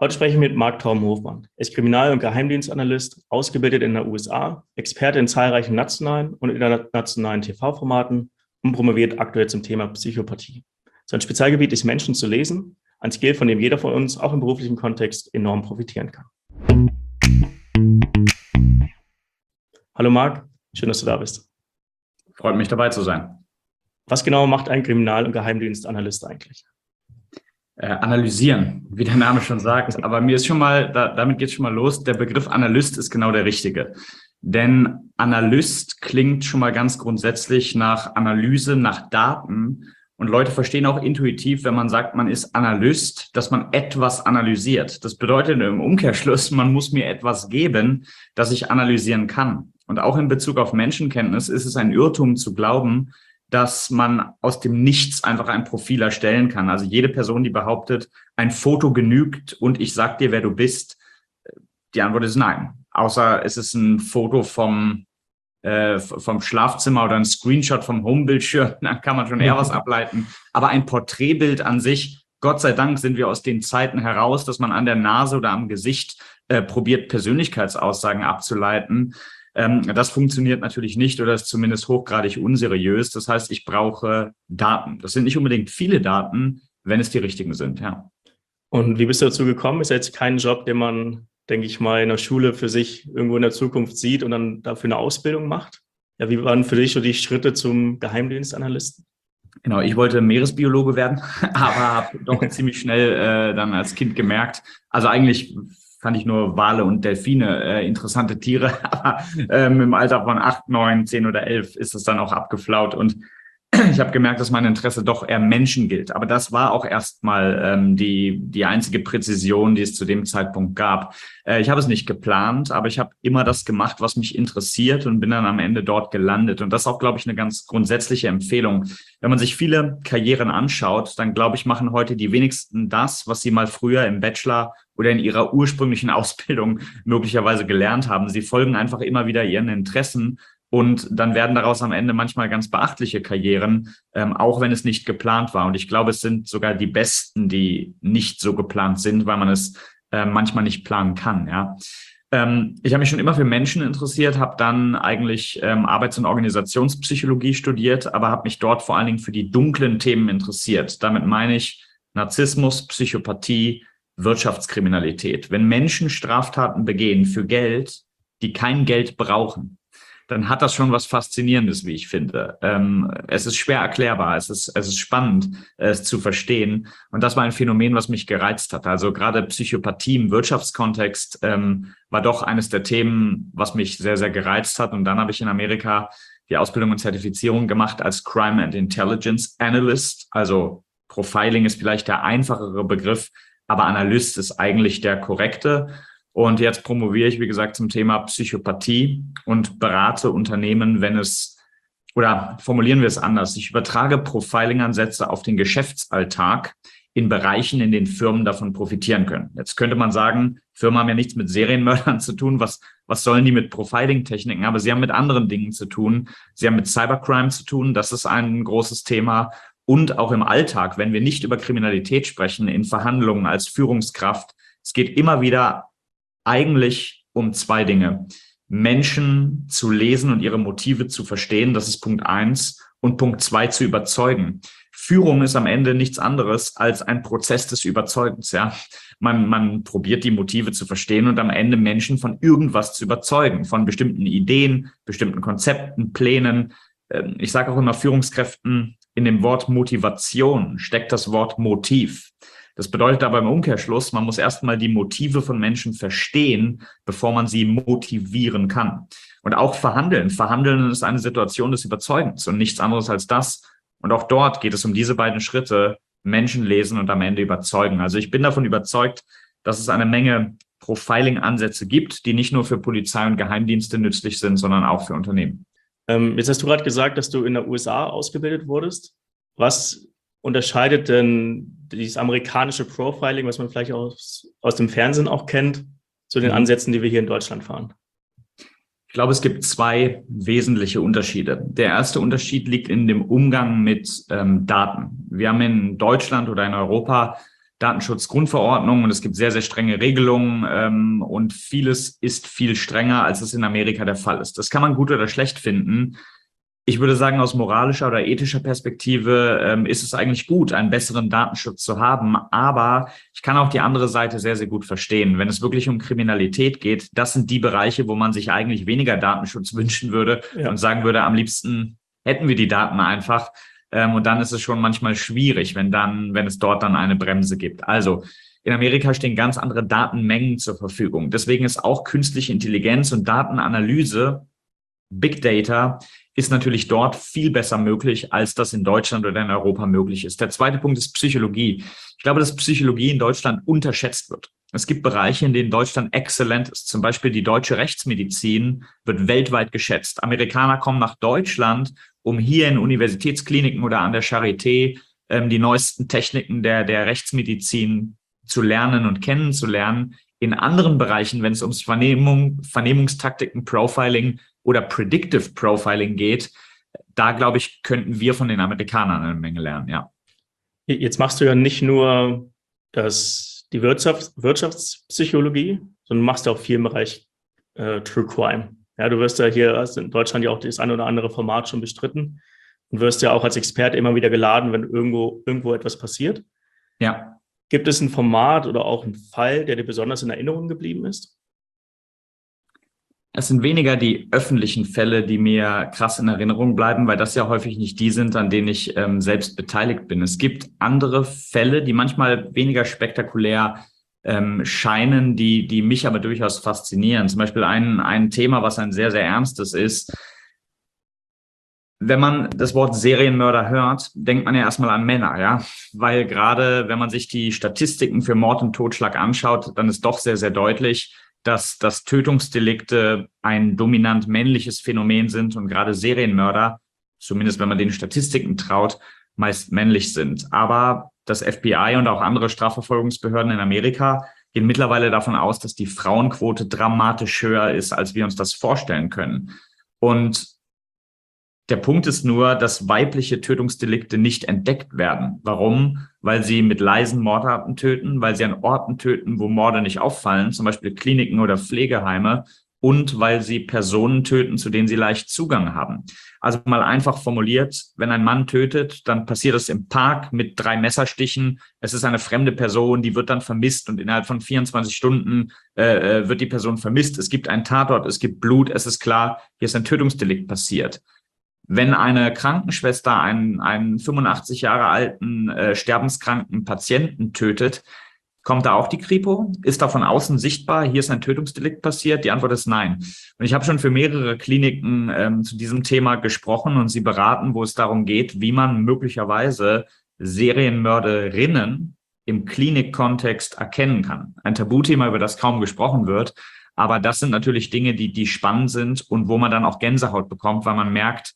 Heute sprechen wir mit Mark Torben-Hofmann. Er ist Kriminal- und Geheimdienstanalyst, ausgebildet in den USA, Experte in zahlreichen nationalen und internationalen TV-Formaten und promoviert aktuell zum Thema Psychopathie. Sein Spezialgebiet ist, Menschen zu lesen, ein Skill, von dem jeder von uns auch im beruflichen Kontext enorm profitieren kann. Hallo Mark, schön, dass du da bist. Freut mich, dabei zu sein. Was genau macht ein Kriminal- und Geheimdienstanalyst eigentlich? Analysieren, wie der Name schon sagt. Aber mir ist schon mal, damit geht es schon mal los. Der Begriff Analyst ist genau der richtige. Denn Analyst klingt schon mal ganz grundsätzlich nach Analyse, nach Daten. Und Leute verstehen auch intuitiv, wenn man sagt, man ist Analyst, dass man etwas analysiert. Das bedeutet im Umkehrschluss, man muss mir etwas geben, das ich analysieren kann. Und auch in Bezug auf Menschenkenntnis ist es ein Irrtum zu glauben, dass man aus dem Nichts einfach ein Profil erstellen kann. Also jede Person, die behauptet, ein Foto genügt und ich sag dir, wer du bist, die Antwort ist nein. Außer es ist ein Foto vom Schlafzimmer oder ein Screenshot vom Homebildschirm, dann kann man schon eher was ableiten. Aber ein Porträtbild an sich, Gott sei Dank sind wir aus den Zeiten heraus, dass man an der Nase oder am Gesicht probiert, Persönlichkeitsaussagen abzuleiten. Das funktioniert natürlich nicht oder ist zumindest hochgradig unseriös. Das heißt, ich brauche Daten. Das sind nicht unbedingt viele Daten, wenn es die richtigen sind, ja. Und wie bist du dazu gekommen? Ist ja jetzt kein Job, den man, denke ich mal, in der Schule für sich irgendwo in der Zukunft sieht und dann dafür eine Ausbildung macht. Ja, wie waren für dich so die Schritte zum Geheimdienstanalysten? Genau, ich wollte Meeresbiologe werden, aber habe doch ziemlich schnell dann als Kind gemerkt, also eigentlich fand ich nur Wale und Delfine interessante Tiere, aber im Alter von 8, 9, 10 oder 11 ist es dann auch abgeflaut und ich habe gemerkt, dass mein Interesse doch eher Menschen gilt. Aber das war auch erstmal die einzige Präzision, die es zu dem Zeitpunkt gab. Ich habe es nicht geplant, aber ich habe immer das gemacht, was mich interessiert und bin dann am Ende dort gelandet. Und das ist auch, glaube ich, eine ganz grundsätzliche Empfehlung. Wenn man sich viele Karrieren anschaut, dann, glaube ich, machen heute die wenigsten das, was sie mal früher im Bachelor oder in ihrer ursprünglichen Ausbildung möglicherweise gelernt haben. Sie folgen einfach immer wieder ihren Interessen. Und dann werden daraus am Ende manchmal ganz beachtliche Karrieren, auch wenn es nicht geplant war. Und ich glaube, es sind sogar die besten, die nicht so geplant sind, weil man es manchmal nicht planen kann. Ja. Ich habe mich schon immer für Menschen interessiert, habe dann eigentlich Arbeits- und Organisationspsychologie studiert, aber habe mich dort vor allen Dingen für die dunklen Themen interessiert. Damit meine ich Narzissmus, Psychopathie, Wirtschaftskriminalität. Wenn Menschen Straftaten begehen für Geld, die kein Geld brauchen, dann hat das schon was Faszinierendes, wie ich finde. Es ist schwer erklärbar, es ist spannend, es zu verstehen. Und das war ein Phänomen, was mich gereizt hat. Also gerade Psychopathie im Wirtschaftskontext war doch eines der Themen, was mich sehr, sehr gereizt hat. Und dann habe ich in Amerika die Ausbildung und Zertifizierung gemacht als Crime and Intelligence Analyst. Also Profiling ist vielleicht der einfachere Begriff, aber Analyst ist eigentlich der korrekte. Und jetzt promoviere ich, wie gesagt, zum Thema Psychopathie und berate Unternehmen, oder formulieren wir es anders. Ich übertrage Profiling-Ansätze auf den Geschäftsalltag in Bereichen, in denen Firmen davon profitieren können. Jetzt könnte man sagen, Firmen haben ja nichts mit Serienmördern zu tun. Was sollen die mit Profiling-Techniken? Aber sie haben mit anderen Dingen zu tun. Sie haben mit Cybercrime zu tun. Das ist ein großes Thema. Und auch im Alltag, wenn wir nicht über Kriminalität sprechen, in Verhandlungen als Führungskraft. Es geht immer wieder eigentlich um zwei Dinge. Menschen zu lesen und ihre Motive zu verstehen, das ist Punkt 1. Und Punkt 2 zu überzeugen. Führung ist am Ende nichts anderes als ein Prozess des Überzeugens. Ja, man probiert die Motive zu verstehen und am Ende Menschen von irgendwas zu überzeugen, von bestimmten Ideen, bestimmten Konzepten, Plänen. Ich sage auch immer Führungskräften, in dem Wort Motivation steckt das Wort Motiv. Das bedeutet aber im Umkehrschluss, man muss erstmal die Motive von Menschen verstehen, bevor man sie motivieren kann. Und auch verhandeln. Verhandeln ist eine Situation des Überzeugens und nichts anderes als das. Und auch dort geht es um diese beiden Schritte, Menschen lesen und am Ende überzeugen. Also ich bin davon überzeugt, dass es eine Menge Profiling-Ansätze gibt, die nicht nur für Polizei und Geheimdienste nützlich sind, sondern auch für Unternehmen. Jetzt hast du gerade gesagt, dass du in den USA ausgebildet wurdest. Was unterscheidet denn dieses amerikanische Profiling, was man vielleicht aus dem Fernsehen auch kennt, zu den Ansätzen, die wir hier in Deutschland fahren? Ich glaube, es gibt zwei wesentliche Unterschiede. Der erste Unterschied liegt in dem Umgang mit Daten. Wir haben in Deutschland oder in Europa Datenschutzgrundverordnung und es gibt sehr, sehr strenge Regelungen und vieles ist viel strenger, als es in Amerika der Fall ist. Das kann man gut oder schlecht finden. Ich würde sagen, aus moralischer oder ethischer Perspektive ist es eigentlich gut, einen besseren Datenschutz zu haben. Aber ich kann auch die andere Seite sehr, sehr gut verstehen. Wenn es wirklich um Kriminalität geht, das sind die Bereiche, wo man sich eigentlich weniger Datenschutz wünschen würde und sagen würde, am liebsten hätten wir die Daten einfach. Und dann ist es schon manchmal schwierig, wenn es dort dann eine Bremse gibt. Also in Amerika stehen ganz andere Datenmengen zur Verfügung. Deswegen ist auch künstliche Intelligenz und Datenanalyse, Big Data, ist natürlich dort viel besser möglich, als das in Deutschland oder in Europa möglich ist. Der zweite Punkt ist Psychologie. Ich glaube, dass Psychologie in Deutschland unterschätzt wird. Es gibt Bereiche, in denen Deutschland exzellent ist. Zum Beispiel die deutsche Rechtsmedizin wird weltweit geschätzt. Amerikaner kommen nach Deutschland, um hier in Universitätskliniken oder an der Charité die neuesten Techniken der Rechtsmedizin zu lernen und kennenzulernen. In anderen Bereichen, wenn es ums Vernehmungstaktiken, Profiling oder Predictive Profiling geht, da, glaube ich, könnten wir von den Amerikanern eine Menge lernen, ja. Jetzt machst du ja nicht nur die Wirtschaftspsychologie, sondern machst auch viel im Bereich True Crime. Ja, du wirst ja hier in Deutschland ja auch das eine oder andere Format schon bestritten und wirst ja auch als Experte immer wieder geladen, wenn irgendwo etwas passiert. Ja. Gibt es ein Format oder auch einen Fall, der dir besonders in Erinnerung geblieben ist? Es sind weniger die öffentlichen Fälle, die mir krass in Erinnerung bleiben, weil das ja häufig nicht die sind, an denen ich selbst beteiligt bin. Es gibt andere Fälle, die manchmal weniger spektakulär scheinen, die mich aber durchaus faszinieren. Zum Beispiel ein Thema, was ein sehr, sehr ernstes ist. Wenn man das Wort Serienmörder hört, denkt man ja erstmal an Männer, ja, weil gerade wenn man sich die Statistiken für Mord und Totschlag anschaut, dann ist doch sehr, sehr deutlich, dass Tötungsdelikte ein dominant männliches Phänomen sind und gerade Serienmörder, zumindest wenn man den Statistiken traut, meist männlich sind. Aber das FBI und auch andere Strafverfolgungsbehörden in Amerika gehen mittlerweile davon aus, dass die Frauenquote dramatisch höher ist, als wir uns das vorstellen können. Und der Punkt ist nur, dass weibliche Tötungsdelikte nicht entdeckt werden. Warum? Weil sie mit leisen Mordarten töten, weil sie an Orten töten, wo Morde nicht auffallen, zum Beispiel Kliniken oder Pflegeheime, und weil sie Personen töten, zu denen sie leicht Zugang haben. Also mal einfach formuliert, wenn ein Mann tötet, dann passiert es im Park mit 3 Messerstichen. Es ist eine fremde Person, die wird dann vermisst und innerhalb von 24 Stunden wird die Person vermisst. Es gibt einen Tatort, es gibt Blut, es ist klar, hier ist ein Tötungsdelikt passiert. Wenn eine Krankenschwester einen 85 Jahre alten, sterbenskranken Patienten tötet, kommt da auch die Kripo? Ist da von außen sichtbar, hier ist ein Tötungsdelikt passiert? Die Antwort ist nein. Und ich habe schon für mehrere Kliniken zu diesem Thema gesprochen und sie beraten, wo es darum geht, wie man möglicherweise Serienmörderinnen im Klinikkontext erkennen kann. Ein Tabuthema, über das kaum gesprochen wird. Aber das sind natürlich Dinge, die spannend sind und wo man dann auch Gänsehaut bekommt, weil man merkt,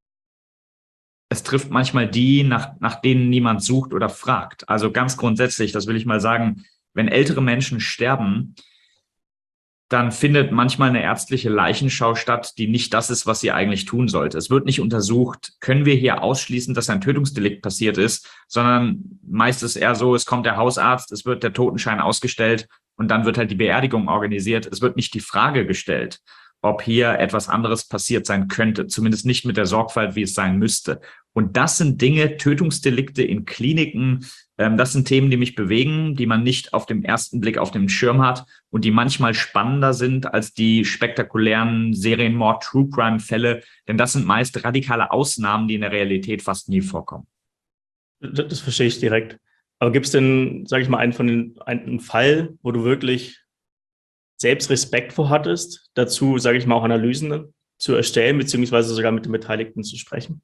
es trifft manchmal die, nach denen niemand sucht oder fragt. Also ganz grundsätzlich, das will ich mal sagen, wenn ältere Menschen sterben, dann findet manchmal eine ärztliche Leichenschau statt, die nicht das ist, was sie eigentlich tun sollte. Es wird nicht untersucht, können wir hier ausschließen, dass ein Tötungsdelikt passiert ist, sondern meist ist eher so, es kommt der Hausarzt, es wird der Totenschein ausgestellt und dann wird halt die Beerdigung organisiert. Es wird nicht die Frage gestellt, ob hier etwas anderes passiert sein könnte, zumindest nicht mit der Sorgfalt, wie es sein müsste. Und das sind Dinge, Tötungsdelikte in Kliniken, das sind Themen, die mich bewegen, die man nicht auf dem ersten Blick auf dem Schirm hat und die manchmal spannender sind als die spektakulären Serienmord-True-Crime-Fälle, denn das sind meist radikale Ausnahmen, die in der Realität fast nie vorkommen. Das verstehe ich direkt. Aber gibt es denn, sage ich mal, einen Fall, wo du wirklich selbst Respekt vor hattest, dazu, sage ich mal, auch Analysen zu erstellen, beziehungsweise sogar mit den Beteiligten zu sprechen?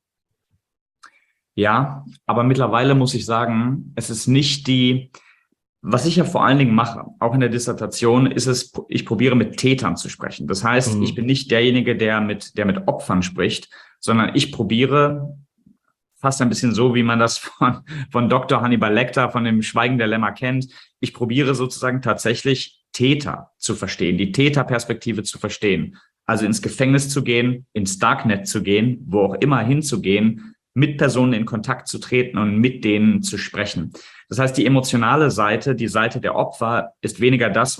Ja, aber mittlerweile muss ich sagen, es ist nicht was ich ja vor allen Dingen mache, auch in der Dissertation, ist es, ich probiere mit Tätern zu sprechen. Das heißt, ich bin nicht derjenige, der mit Opfern spricht, sondern ich probiere, fast ein bisschen so, wie man das von Dr. Hannibal Lecter, von dem Schweigen der Lämmer kennt. Ich probiere sozusagen tatsächlich Täter zu verstehen, die Täterperspektive zu verstehen. Also ins Gefängnis zu gehen, ins Darknet zu gehen, wo auch immer hinzugehen, mit Personen in Kontakt zu treten und mit denen zu sprechen. Das heißt, die emotionale Seite, die Seite der Opfer, ist weniger das,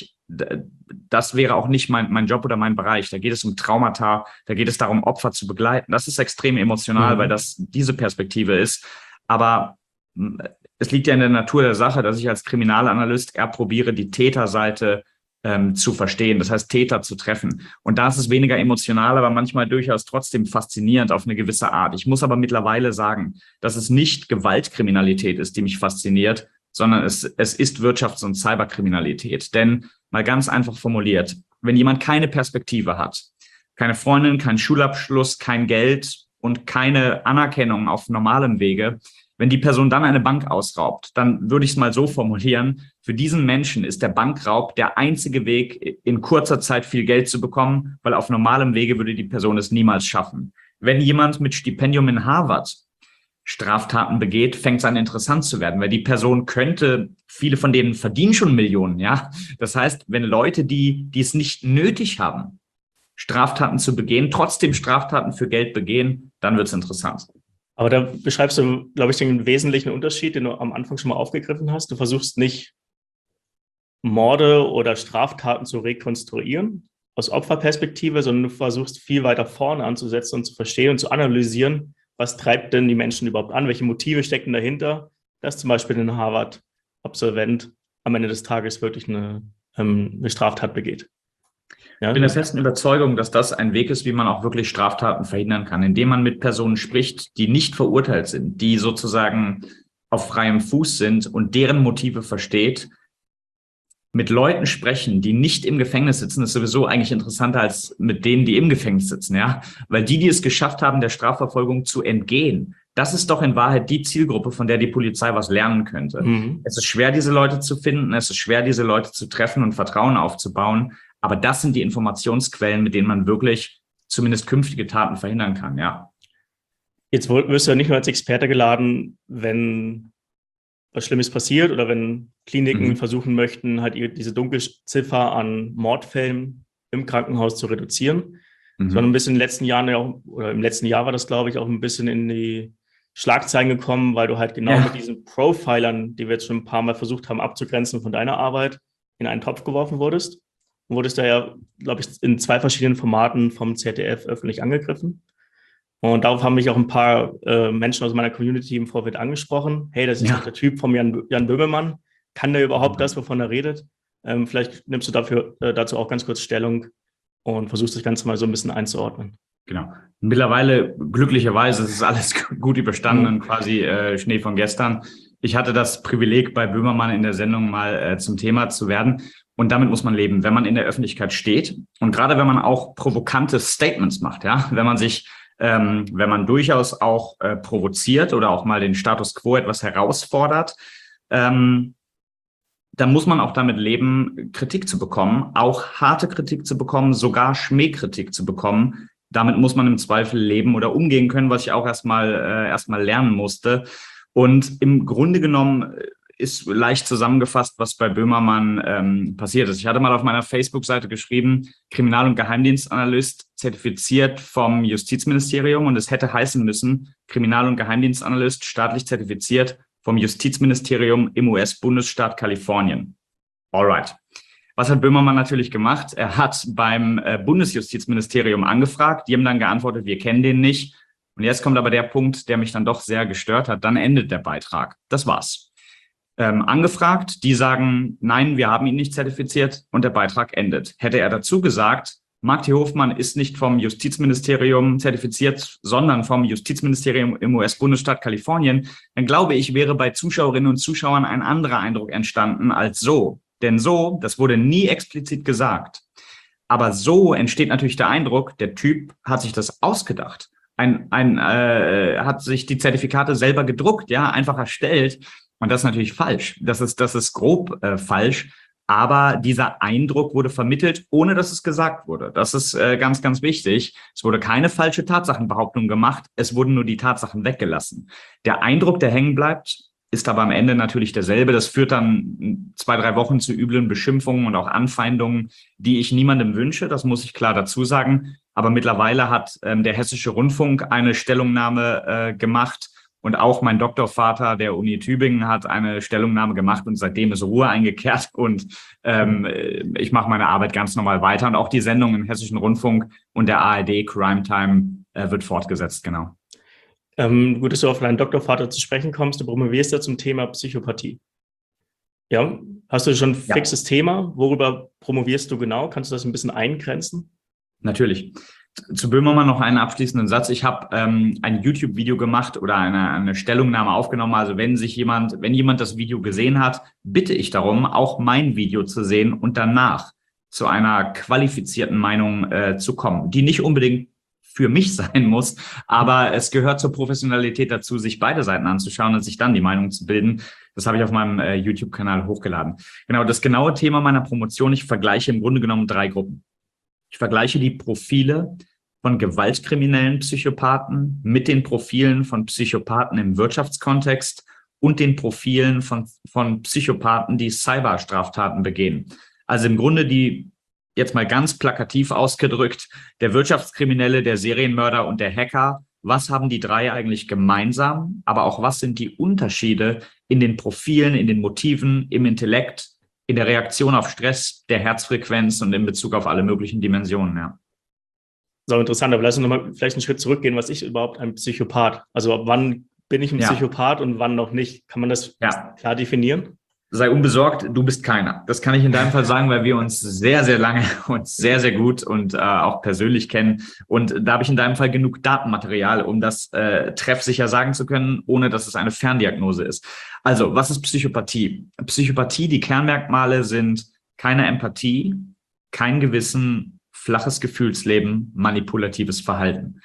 das wäre auch nicht mein Job oder mein Bereich. Da geht es um Traumata, da geht es darum, Opfer zu begleiten. Das ist extrem emotional, weil das diese Perspektive ist. Aber es liegt ja in der Natur der Sache, dass ich als Kriminalanalyst eher probiere, die Täterseite zu verstehen, das heißt Täter zu treffen. Und da ist es weniger emotional, aber manchmal durchaus trotzdem faszinierend auf eine gewisse Art. Ich muss aber mittlerweile sagen, dass es nicht Gewaltkriminalität ist, die mich fasziniert, sondern es ist Wirtschafts- und Cyberkriminalität. Denn mal ganz einfach formuliert, wenn jemand keine Perspektive hat, keine Freundin, keinen Schulabschluss, kein Geld und keine Anerkennung auf normalem Wege, wenn die Person dann eine Bank ausraubt, dann würde ich es mal so formulieren, für diesen Menschen ist der Bankraub der einzige Weg, in kurzer Zeit viel Geld zu bekommen, weil auf normalem Wege würde die Person es niemals schaffen. Wenn jemand mit Stipendium in Harvard Straftaten begeht, fängt es an interessant zu werden, weil die Person viele von denen verdienen schon Millionen, ja. Das heißt, wenn Leute, die es nicht nötig haben, Straftaten zu begehen, trotzdem Straftaten für Geld begehen, dann wird es interessant. Aber da beschreibst du, glaube ich, den wesentlichen Unterschied, den du am Anfang schon mal aufgegriffen hast. Du versuchst nicht, Morde oder Straftaten zu rekonstruieren aus Opferperspektive, sondern du versuchst viel weiter vorne anzusetzen und zu verstehen und zu analysieren, was treibt denn die Menschen überhaupt an, welche Motive stecken dahinter, dass zum Beispiel ein Harvard-Absolvent am Ende des Tages wirklich eine Straftat begeht. Ja? Ich bin der festen Überzeugung, dass das ein Weg ist, wie man auch wirklich Straftaten verhindern kann, indem man mit Personen spricht, die nicht verurteilt sind, die sozusagen auf freiem Fuß sind und deren Motive versteht. Mit Leuten sprechen, die nicht im Gefängnis sitzen, ist sowieso eigentlich interessanter als mit denen, die im Gefängnis sitzen, ja, weil die es geschafft haben, der Strafverfolgung zu entgehen, das ist doch in Wahrheit die Zielgruppe, von der die Polizei was lernen könnte. Es ist schwer, diese Leute zu finden, es ist schwer, diese Leute zu treffen und Vertrauen aufzubauen, aber das sind die Informationsquellen, mit denen man wirklich zumindest künftige Taten verhindern kann, ja. Jetzt wirst du ja nicht nur als Experte geladen, wenn was Schlimmes passiert oder wenn Kliniken versuchen möchten, halt diese Dunkelziffer an Mordfällen im Krankenhaus zu reduzieren, sondern ein bisschen in den letzten Jahren ja auch, oder im letzten Jahr war das, glaube ich, auch ein bisschen in die Schlagzeilen gekommen, weil du halt genau mit diesen Profilern, die wir jetzt schon ein paar Mal versucht haben abzugrenzen von deiner Arbeit, in einen Topf geworfen wurdest. Und wurdest da ja, glaube ich, in 2 verschiedenen Formaten vom ZDF öffentlich angegriffen. Und darauf haben mich auch ein paar Menschen aus meiner Community im Vorfeld angesprochen. Hey, das ist doch der Typ von Jan Böhmermann. Kann der überhaupt das, wovon er redet? Vielleicht nimmst du dazu auch ganz kurz Stellung und versuchst das Ganze mal so ein bisschen einzuordnen. Genau. Mittlerweile, glücklicherweise, ist alles gut überstanden und quasi Schnee von gestern. Ich hatte das Privileg, bei Böhmermann in der Sendung mal zum Thema zu werden. Und damit muss man leben, wenn man in der Öffentlichkeit steht. Und gerade wenn man auch provokante Statements macht, ja, wenn man durchaus auch provoziert oder auch mal den Status quo etwas herausfordert, dann muss man auch damit leben, Kritik zu bekommen, auch harte Kritik zu bekommen, sogar Schmähkritik zu bekommen. Damit muss man im Zweifel leben oder umgehen können, was ich auch erstmal lernen musste. Und im Grunde genommen ist leicht zusammengefasst, was bei Böhmermann passiert ist. Ich hatte mal auf meiner Facebook-Seite geschrieben, Kriminal- und Geheimdienstanalyst zertifiziert vom Justizministerium, und es hätte heißen müssen, Kriminal- und Geheimdienstanalyst staatlich zertifiziert vom Justizministerium im US-Bundesstaat Kalifornien. Alright. Was hat Böhmermann natürlich gemacht? Er hat beim Bundesjustizministerium angefragt, die haben dann geantwortet, wir kennen den nicht. Und jetzt kommt aber der Punkt, der mich dann doch sehr gestört hat, dann endet der Beitrag. Das war's. Angefragt, die sagen, nein, wir haben ihn nicht zertifiziert, und der Beitrag endet. Hätte er dazu gesagt, Mark T. Hofmann ist nicht vom Justizministerium zertifiziert, sondern vom Justizministerium im US-Bundesstaat Kalifornien, dann glaube ich, wäre bei Zuschauerinnen und Zuschauern ein anderer Eindruck entstanden als so. Denn so, das wurde nie explizit gesagt, aber so entsteht natürlich der Eindruck, der Typ hat sich das ausgedacht. Hat sich die Zertifikate selber gedruckt, ja, einfach erstellt. Und das ist natürlich falsch. Das ist grob falsch. Aber dieser Eindruck wurde vermittelt, ohne dass es gesagt wurde. Das ist ganz, ganz wichtig. Es wurde keine falsche Tatsachenbehauptung gemacht. Es wurden nur die Tatsachen weggelassen. Der Eindruck, der hängen bleibt, ist aber am Ende natürlich derselbe. Das führt dann 2, 3 Wochen zu üblen Beschimpfungen und auch Anfeindungen, die ich niemandem wünsche. Das muss ich klar dazu sagen. aber mittlerweile hat der Hessische Rundfunk eine Stellungnahme gemacht und auch mein Doktorvater der Uni Tübingen hat eine Stellungnahme gemacht und seitdem ist Ruhe eingekehrt und ich mache meine Arbeit ganz normal weiter und auch die Sendung im Hessischen Rundfunk und der ARD Crime Time wird fortgesetzt, genau. Gut, dass du auf deinen Doktorvater zu sprechen kommst. Du promovierst ja zum Thema Psychopathie. Ja, hast du schon ein fixes Thema? Worüber promovierst du genau? Kannst du das ein bisschen eingrenzen? Natürlich. Zu Böhmermann noch einen abschließenden Satz. Ich habe ein YouTube-Video gemacht oder eine Stellungnahme aufgenommen. Also wenn jemand das Video gesehen hat, bitte ich darum, auch mein Video zu sehen und danach zu einer qualifizierten Meinung zu kommen, die nicht unbedingt für mich sein muss, aber es gehört zur Professionalität dazu, sich beide Seiten anzuschauen und sich dann die Meinung zu bilden. Das habe ich auf meinem YouTube-Kanal hochgeladen. Genau, das genaue Thema meiner Promotion, ich vergleiche im Grunde genommen 3 Gruppen. Ich vergleiche die Profile von gewaltkriminellen Psychopathen mit den Profilen von Psychopathen im Wirtschaftskontext und den Profilen von Psychopathen, die Cyberstraftaten begehen. Also im Grunde die, jetzt mal ganz plakativ ausgedrückt, der Wirtschaftskriminelle, der Serienmörder und der Hacker. Was haben die 3 eigentlich gemeinsam? Aber auch was sind die Unterschiede in den Profilen, in den Motiven, im Intellekt, in der Reaktion auf Stress, der Herzfrequenz und in Bezug auf alle möglichen Dimensionen, ja. So interessant, aber lass uns nochmal vielleicht einen Schritt zurückgehen. Was ist überhaupt ein Psychopath? Also wann bin ich ein Psychopath und wann noch nicht? Kann man das klar definieren? Sei unbesorgt, du bist keiner. Das kann ich in deinem Fall sagen, weil wir uns sehr, sehr lange und sehr, sehr gut und auch persönlich kennen. Und da habe ich in deinem Fall genug Datenmaterial, um das treffsicher sagen zu können, ohne dass es eine Ferndiagnose ist. Also, was ist Psychopathie? Psychopathie, die Kernmerkmale sind keine Empathie, kein Gewissen, flaches Gefühlsleben, manipulatives Verhalten.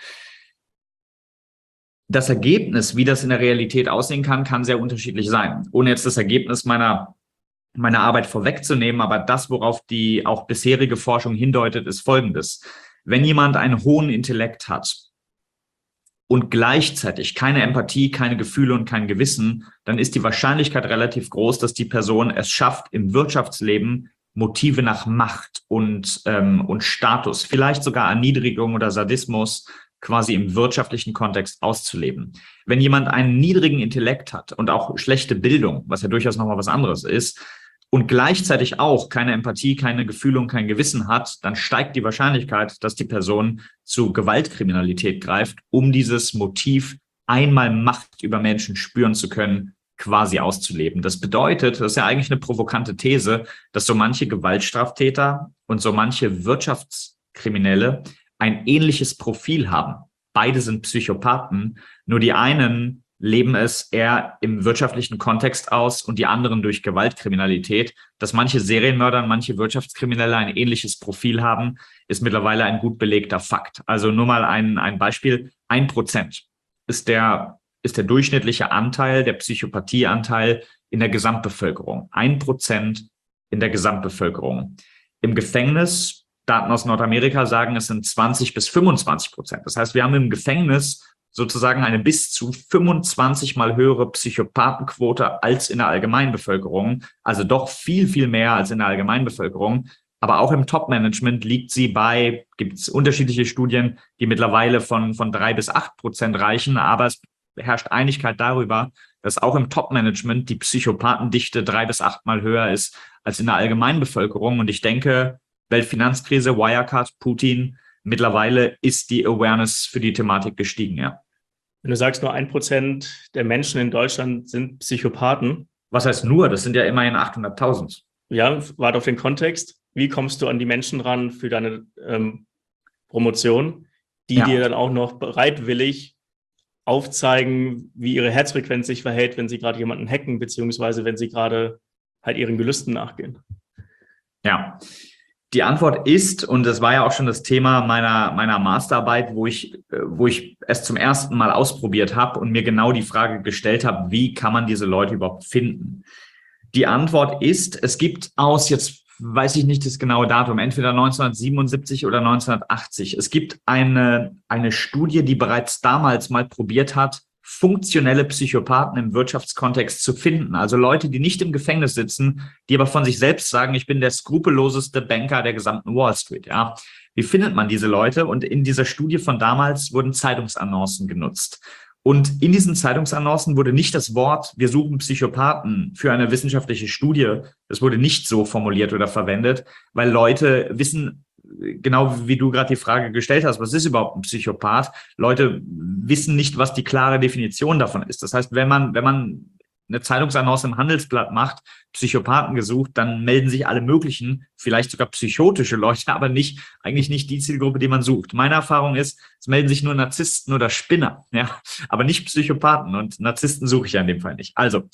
Das Ergebnis, wie das in der Realität aussehen kann sehr unterschiedlich sein. Ohne jetzt das Ergebnis meiner Arbeit vorwegzunehmen, aber das, worauf die auch bisherige Forschung hindeutet, ist Folgendes. Wenn jemand einen hohen Intellekt hat und gleichzeitig keine Empathie, keine Gefühle und kein Gewissen, dann ist die Wahrscheinlichkeit relativ groß, dass die Person es schafft, im Wirtschaftsleben Motive nach Macht und Status, vielleicht sogar Erniedrigung oder Sadismus, quasi im wirtschaftlichen Kontext auszuleben. Wenn jemand einen niedrigen Intellekt hat und auch schlechte Bildung, was ja durchaus nochmal was anderes ist, und gleichzeitig auch keine Empathie, keine Gefühle und kein Gewissen hat, dann steigt die Wahrscheinlichkeit, dass die Person zu Gewaltkriminalität greift, um dieses Motiv, einmal Macht über Menschen spüren zu können, quasi auszuleben. Das bedeutet, das ist ja eigentlich eine provokante These, dass so manche Gewaltstraftäter und so manche Wirtschaftskriminelle ein ähnliches Profil haben. Beide sind Psychopathen, nur die einen leben es eher im wirtschaftlichen Kontext aus und die anderen durch Gewaltkriminalität. Dass manche Serienmörder und manche Wirtschaftskriminelle ein ähnliches Profil haben, ist mittlerweile ein gut belegter Fakt. Also nur mal ein Beispiel. 1% ist der durchschnittliche Anteil, der Psychopathieanteil in der Gesamtbevölkerung. 1% in der Gesamtbevölkerung. Im Gefängnis, Daten aus Nordamerika sagen, es sind 20-25%. Das heißt, wir haben im Gefängnis sozusagen eine bis zu 25 mal höhere Psychopathenquote als in der Allgemeinbevölkerung. Also doch viel, viel mehr als in der Allgemeinbevölkerung. Aber auch im Top-Management liegt sie bei, gibt es unterschiedliche Studien, die mittlerweile von 3-8% reichen. Aber es herrscht Einigkeit darüber, dass auch im Top-Management die Psychopathendichte 3-8 mal höher ist als in der Allgemeinbevölkerung. Und ich denke, Weltfinanzkrise, Wirecard, Putin, mittlerweile ist die Awareness für die Thematik gestiegen, ja. Wenn du sagst, nur 1% der Menschen in Deutschland sind Psychopathen. Was heißt nur? Das sind ja immerhin 800.000. Ja, warte auf den Kontext. Wie kommst du an die Menschen ran für deine Promotion, die dir dann auch noch bereitwillig aufzeigen, wie ihre Herzfrequenz sich verhält, wenn sie gerade jemanden hacken, beziehungsweise wenn sie gerade halt ihren Gelüsten nachgehen? Ja, die Antwort ist, und das war ja auch schon das Thema meiner Masterarbeit, wo ich es zum ersten Mal ausprobiert habe und mir genau die Frage gestellt habe, wie kann man diese Leute überhaupt finden? Die Antwort ist, es gibt jetzt weiß ich nicht das genaue Datum, entweder 1977 oder 1980. Es gibt eine Studie, die bereits damals mal probiert hat, funktionelle Psychopathen im Wirtschaftskontext zu finden. Also Leute, die nicht im Gefängnis sitzen, die aber von sich selbst sagen, ich bin der skrupelloseste Banker der gesamten Wall Street. Ja. Wie findet man diese Leute? Und in dieser Studie von damals wurden Zeitungsannoncen genutzt. Und in diesen Zeitungsannoncen wurde nicht das Wort, wir suchen Psychopathen für eine wissenschaftliche Studie, das wurde nicht so formuliert oder verwendet, weil Leute wissen, genau wie du gerade die Frage gestellt hast, was ist überhaupt ein Psychopath? Leute wissen nicht, was die klare Definition davon ist. Das heißt, wenn man eine Zeitungsannonce im Handelsblatt macht, Psychopathen gesucht, dann melden sich alle möglichen, vielleicht sogar psychotische Leute, aber eigentlich nicht die Zielgruppe, die man sucht. Meine Erfahrung ist, es melden sich nur Narzissten oder Spinner, ja, aber nicht Psychopathen, und Narzissten suche ich ja in dem Fall nicht. Also,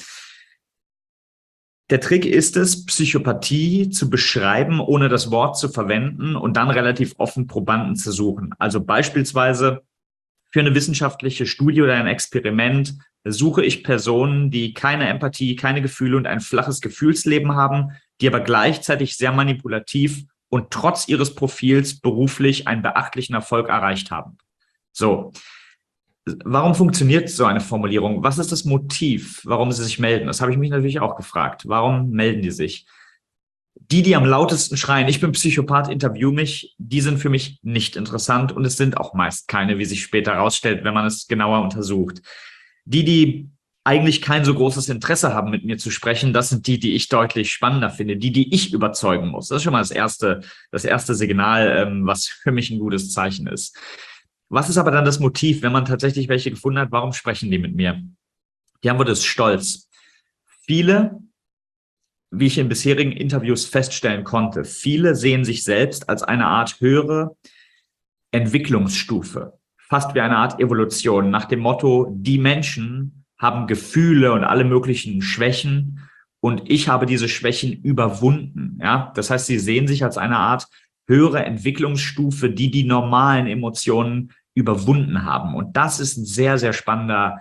der Trick ist es, Psychopathie zu beschreiben, ohne das Wort zu verwenden und dann relativ offen Probanden zu suchen. Also beispielsweise für eine wissenschaftliche Studie oder ein Experiment suche ich Personen, die keine Empathie, keine Gefühle und ein flaches Gefühlsleben haben, die aber gleichzeitig sehr manipulativ und trotz ihres Profils beruflich einen beachtlichen Erfolg erreicht haben. So. Warum funktioniert so eine Formulierung? Was ist das Motiv, warum sie sich melden? Das habe ich mich natürlich auch gefragt. Warum melden die sich? Die am lautesten schreien, ich bin Psychopath, interview mich, die sind für mich nicht interessant, und es sind auch meist keine, wie sich später herausstellt, wenn man es genauer untersucht. Die eigentlich kein so großes Interesse haben, mit mir zu sprechen, das sind die ich deutlich spannender finde, die ich überzeugen muss. Das ist schon mal das erste Signal, was für mich ein gutes Zeichen ist. Was ist aber dann das Motiv, wenn man tatsächlich welche gefunden hat? Warum sprechen die mit mir? Die Antwort ist Stolz. Viele, wie ich in bisherigen Interviews feststellen konnte, viele sehen sich selbst als eine Art höhere Entwicklungsstufe, fast wie eine Art Evolution, nach dem Motto, die Menschen haben Gefühle und alle möglichen Schwächen und ich habe diese Schwächen überwunden. Ja? Das heißt, sie sehen sich als eine Art höhere Entwicklungsstufe, die normalen Emotionen überwunden haben. Und das ist ein sehr, sehr spannender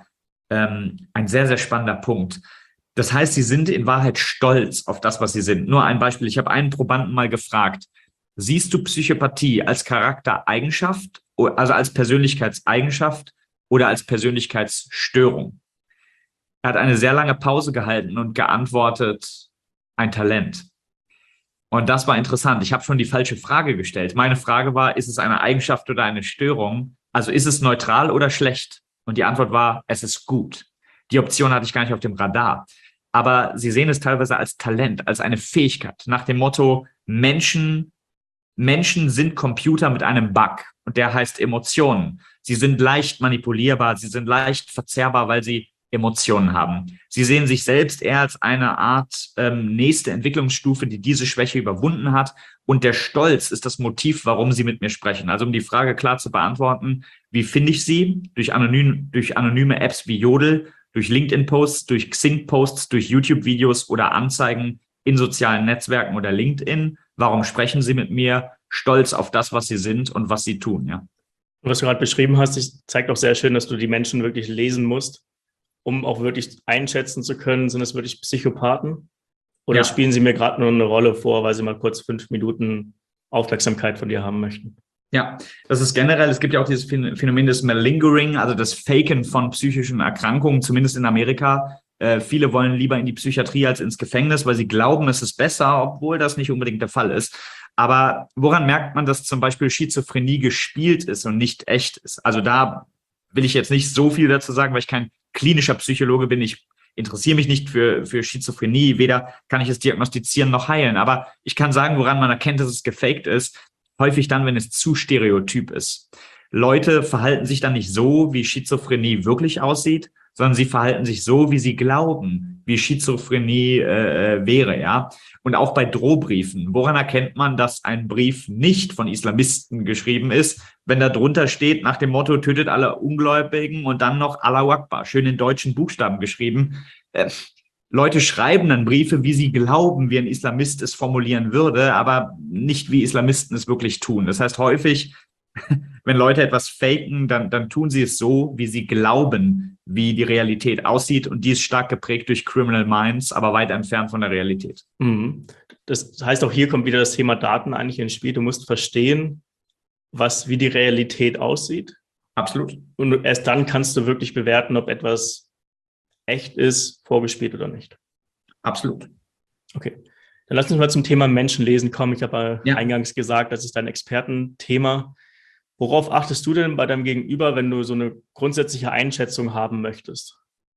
Punkt. Das heißt, sie sind in Wahrheit stolz auf das, was sie sind. Nur ein Beispiel. Ich habe einen Probanden mal gefragt, siehst du Psychopathie als Charaktereigenschaft, also als Persönlichkeitseigenschaft oder als Persönlichkeitsstörung? Er hat eine sehr lange Pause gehalten und geantwortet, ein Talent. Und das war interessant. Ich habe schon die falsche Frage gestellt. Meine Frage war, ist es eine Eigenschaft oder eine Störung? Also ist es neutral oder schlecht? Und die Antwort war, es ist gut. Die Option hatte ich gar nicht auf dem Radar. Aber sie sehen es teilweise als Talent, als eine Fähigkeit. Nach dem Motto, Menschen sind Computer mit einem Bug. Und der heißt Emotionen. Sie sind leicht manipulierbar, sie sind leicht verzerrbar, weil sie Emotionen haben. Sie sehen sich selbst eher als eine Art nächste Entwicklungsstufe, die diese Schwäche überwunden hat. Und der Stolz ist das Motiv, warum sie mit mir sprechen. Also um die Frage klar zu beantworten, wie finde ich sie? Durch anonyme Apps wie Jodel, durch LinkedIn-Posts, durch Xing-Posts, durch YouTube-Videos oder Anzeigen in sozialen Netzwerken oder LinkedIn. Warum sprechen sie mit mir? Stolz auf das, was sie sind und was sie tun. Ja. Was du gerade beschrieben hast, zeigt auch sehr schön, dass du die Menschen wirklich lesen musst, um auch wirklich einschätzen zu können, sind es wirklich Psychopathen? Oder spielen sie mir gerade nur eine Rolle vor, weil sie mal kurz 5 Minuten Aufmerksamkeit von dir haben möchten? Ja, das ist generell, es gibt ja auch dieses Phänomen des Malingering, also das Faken von psychischen Erkrankungen, zumindest in Amerika. Viele wollen lieber in die Psychiatrie als ins Gefängnis, weil sie glauben, es ist besser, obwohl das nicht unbedingt der Fall ist. Aber woran merkt man, dass zum Beispiel Schizophrenie gespielt ist und nicht echt ist? Also da will ich jetzt nicht so viel dazu sagen, weil ich kein klinischer Psychologe bin. Ich interessiere mich nicht für Schizophrenie. Weder kann ich es diagnostizieren noch heilen. Aber ich kann sagen, woran man erkennt, dass es gefaked ist. Häufig dann, wenn es zu stereotyp ist. Leute verhalten sich dann nicht so, wie Schizophrenie wirklich aussieht, sondern sie verhalten sich so, wie sie glauben, wie Schizophrenie wäre, ja. Und auch bei Drohbriefen. Woran erkennt man, dass ein Brief nicht von Islamisten geschrieben ist, wenn da drunter steht, nach dem Motto, tötet alle Ungläubigen und dann noch Allahu Akbar, schön in deutschen Buchstaben geschrieben. Leute schreiben dann Briefe, wie sie glauben, wie ein Islamist es formulieren würde, aber nicht, wie Islamisten es wirklich tun. Das heißt, häufig, wenn Leute etwas faken, dann tun sie es so, wie sie glauben, wie die Realität aussieht. Und die ist stark geprägt durch Criminal Minds, aber weit entfernt von der Realität. Mhm. Das heißt, auch hier kommt wieder das Thema Daten eigentlich ins Spiel. Du musst verstehen, wie die Realität aussieht. Absolut. Und erst dann kannst du wirklich bewerten, ob etwas echt ist, vorgespielt oder nicht. Absolut. Okay. Dann lass uns mal zum Thema Menschenlesen kommen. Ich habe Ja. eingangs gesagt, das ist dein Expertenthema. Worauf achtest du denn bei deinem Gegenüber, wenn du so eine grundsätzliche Einschätzung haben möchtest?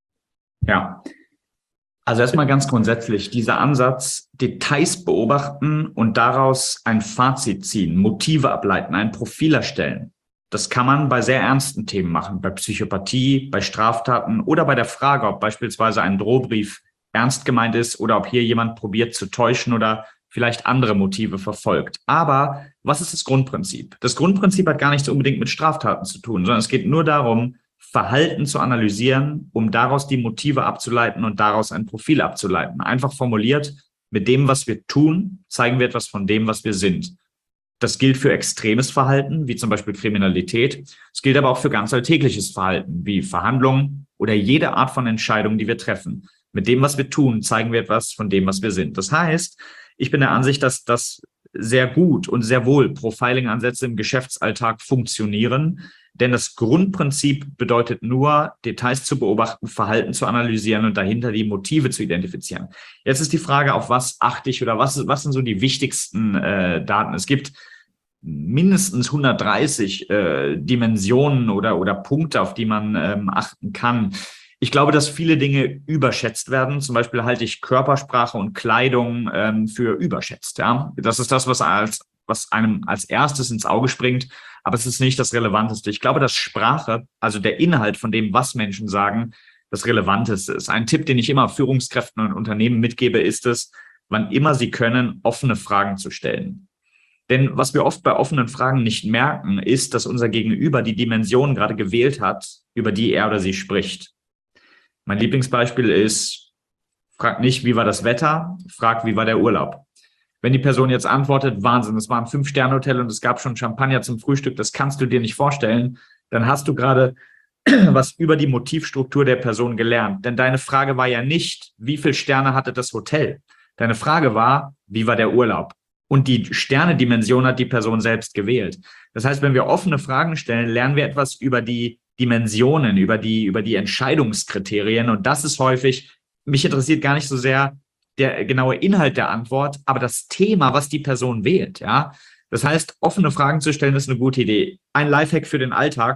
Ja. Also erstmal ganz grundsätzlich, dieser Ansatz, Details beobachten und daraus ein Fazit ziehen, Motive ableiten, ein Profil erstellen. Das kann man bei sehr ernsten Themen machen, bei Psychopathie, bei Straftaten oder bei der Frage, ob beispielsweise ein Drohbrief ernst gemeint ist oder ob hier jemand probiert zu täuschen oder vielleicht andere Motive verfolgt. Aber was ist das Grundprinzip? Das Grundprinzip hat gar nichts unbedingt mit Straftaten zu tun, sondern es geht nur darum, Verhalten zu analysieren, um daraus die Motive abzuleiten und daraus ein Profil abzuleiten. Einfach formuliert, mit dem, was wir tun, zeigen wir etwas von dem, was wir sind. Das gilt für extremes Verhalten, wie zum Beispiel Kriminalität. Es gilt aber auch für ganz alltägliches Verhalten, wie Verhandlungen oder jede Art von Entscheidung, die wir treffen. Mit dem, was wir tun, zeigen wir etwas von dem, was wir sind. Das heißt, ich bin der Ansicht, dass das sehr gut und sehr wohl Profiling-Ansätze im Geschäftsalltag funktionieren. Denn das Grundprinzip bedeutet nur, Details zu beobachten, Verhalten zu analysieren und dahinter die Motive zu identifizieren. Jetzt ist die Frage, auf was achte ich oder was sind so die wichtigsten Daten? Es gibt mindestens 130 Dimensionen oder Punkte, auf die man achten kann. Ich glaube, dass viele Dinge überschätzt werden. Zum Beispiel halte ich Körpersprache und Kleidung für überschätzt. Ja? Das ist das, was einem als erstes ins Auge springt. Aber es ist nicht das Relevanteste. Ich glaube, dass Sprache, also der Inhalt von dem, was Menschen sagen, das Relevanteste ist. Ein Tipp, den ich immer Führungskräften und Unternehmen mitgebe, ist es, wann immer sie können, offene Fragen zu stellen. Denn was wir oft bei offenen Fragen nicht merken, ist, dass unser Gegenüber die Dimension gerade gewählt hat, über die er oder sie spricht. Mein Lieblingsbeispiel ist, frag nicht, wie war das Wetter, frag, wie war der Urlaub. Wenn die Person jetzt antwortet, Wahnsinn, es war ein 5-Sterne-Hotel und es gab schon Champagner zum Frühstück, das kannst du dir nicht vorstellen, dann hast du gerade was über die Motivstruktur der Person gelernt. Denn deine Frage war ja nicht, wie viele Sterne hatte das Hotel? Deine Frage war, wie war der Urlaub? Und die Sterne-Dimension hat die Person selbst gewählt. Das heißt, wenn wir offene Fragen stellen, lernen wir etwas über die Dimensionen, über die Entscheidungskriterien. Und das ist häufig, mich interessiert gar nicht so sehr der genaue Inhalt der Antwort, aber das Thema, was die Person wählt, ja. Das heißt, offene Fragen zu stellen, ist eine gute Idee. Ein Lifehack für den Alltag: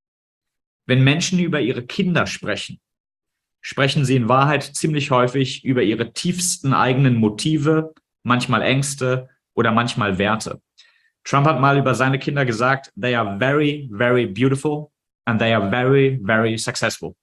Wenn Menschen über ihre Kinder sprechen, sprechen sie in Wahrheit ziemlich häufig über ihre tiefsten eigenen Motive, manchmal Ängste oder manchmal Werte. Trump hat mal über seine Kinder gesagt, they are very, very beautiful and they are very, very successful.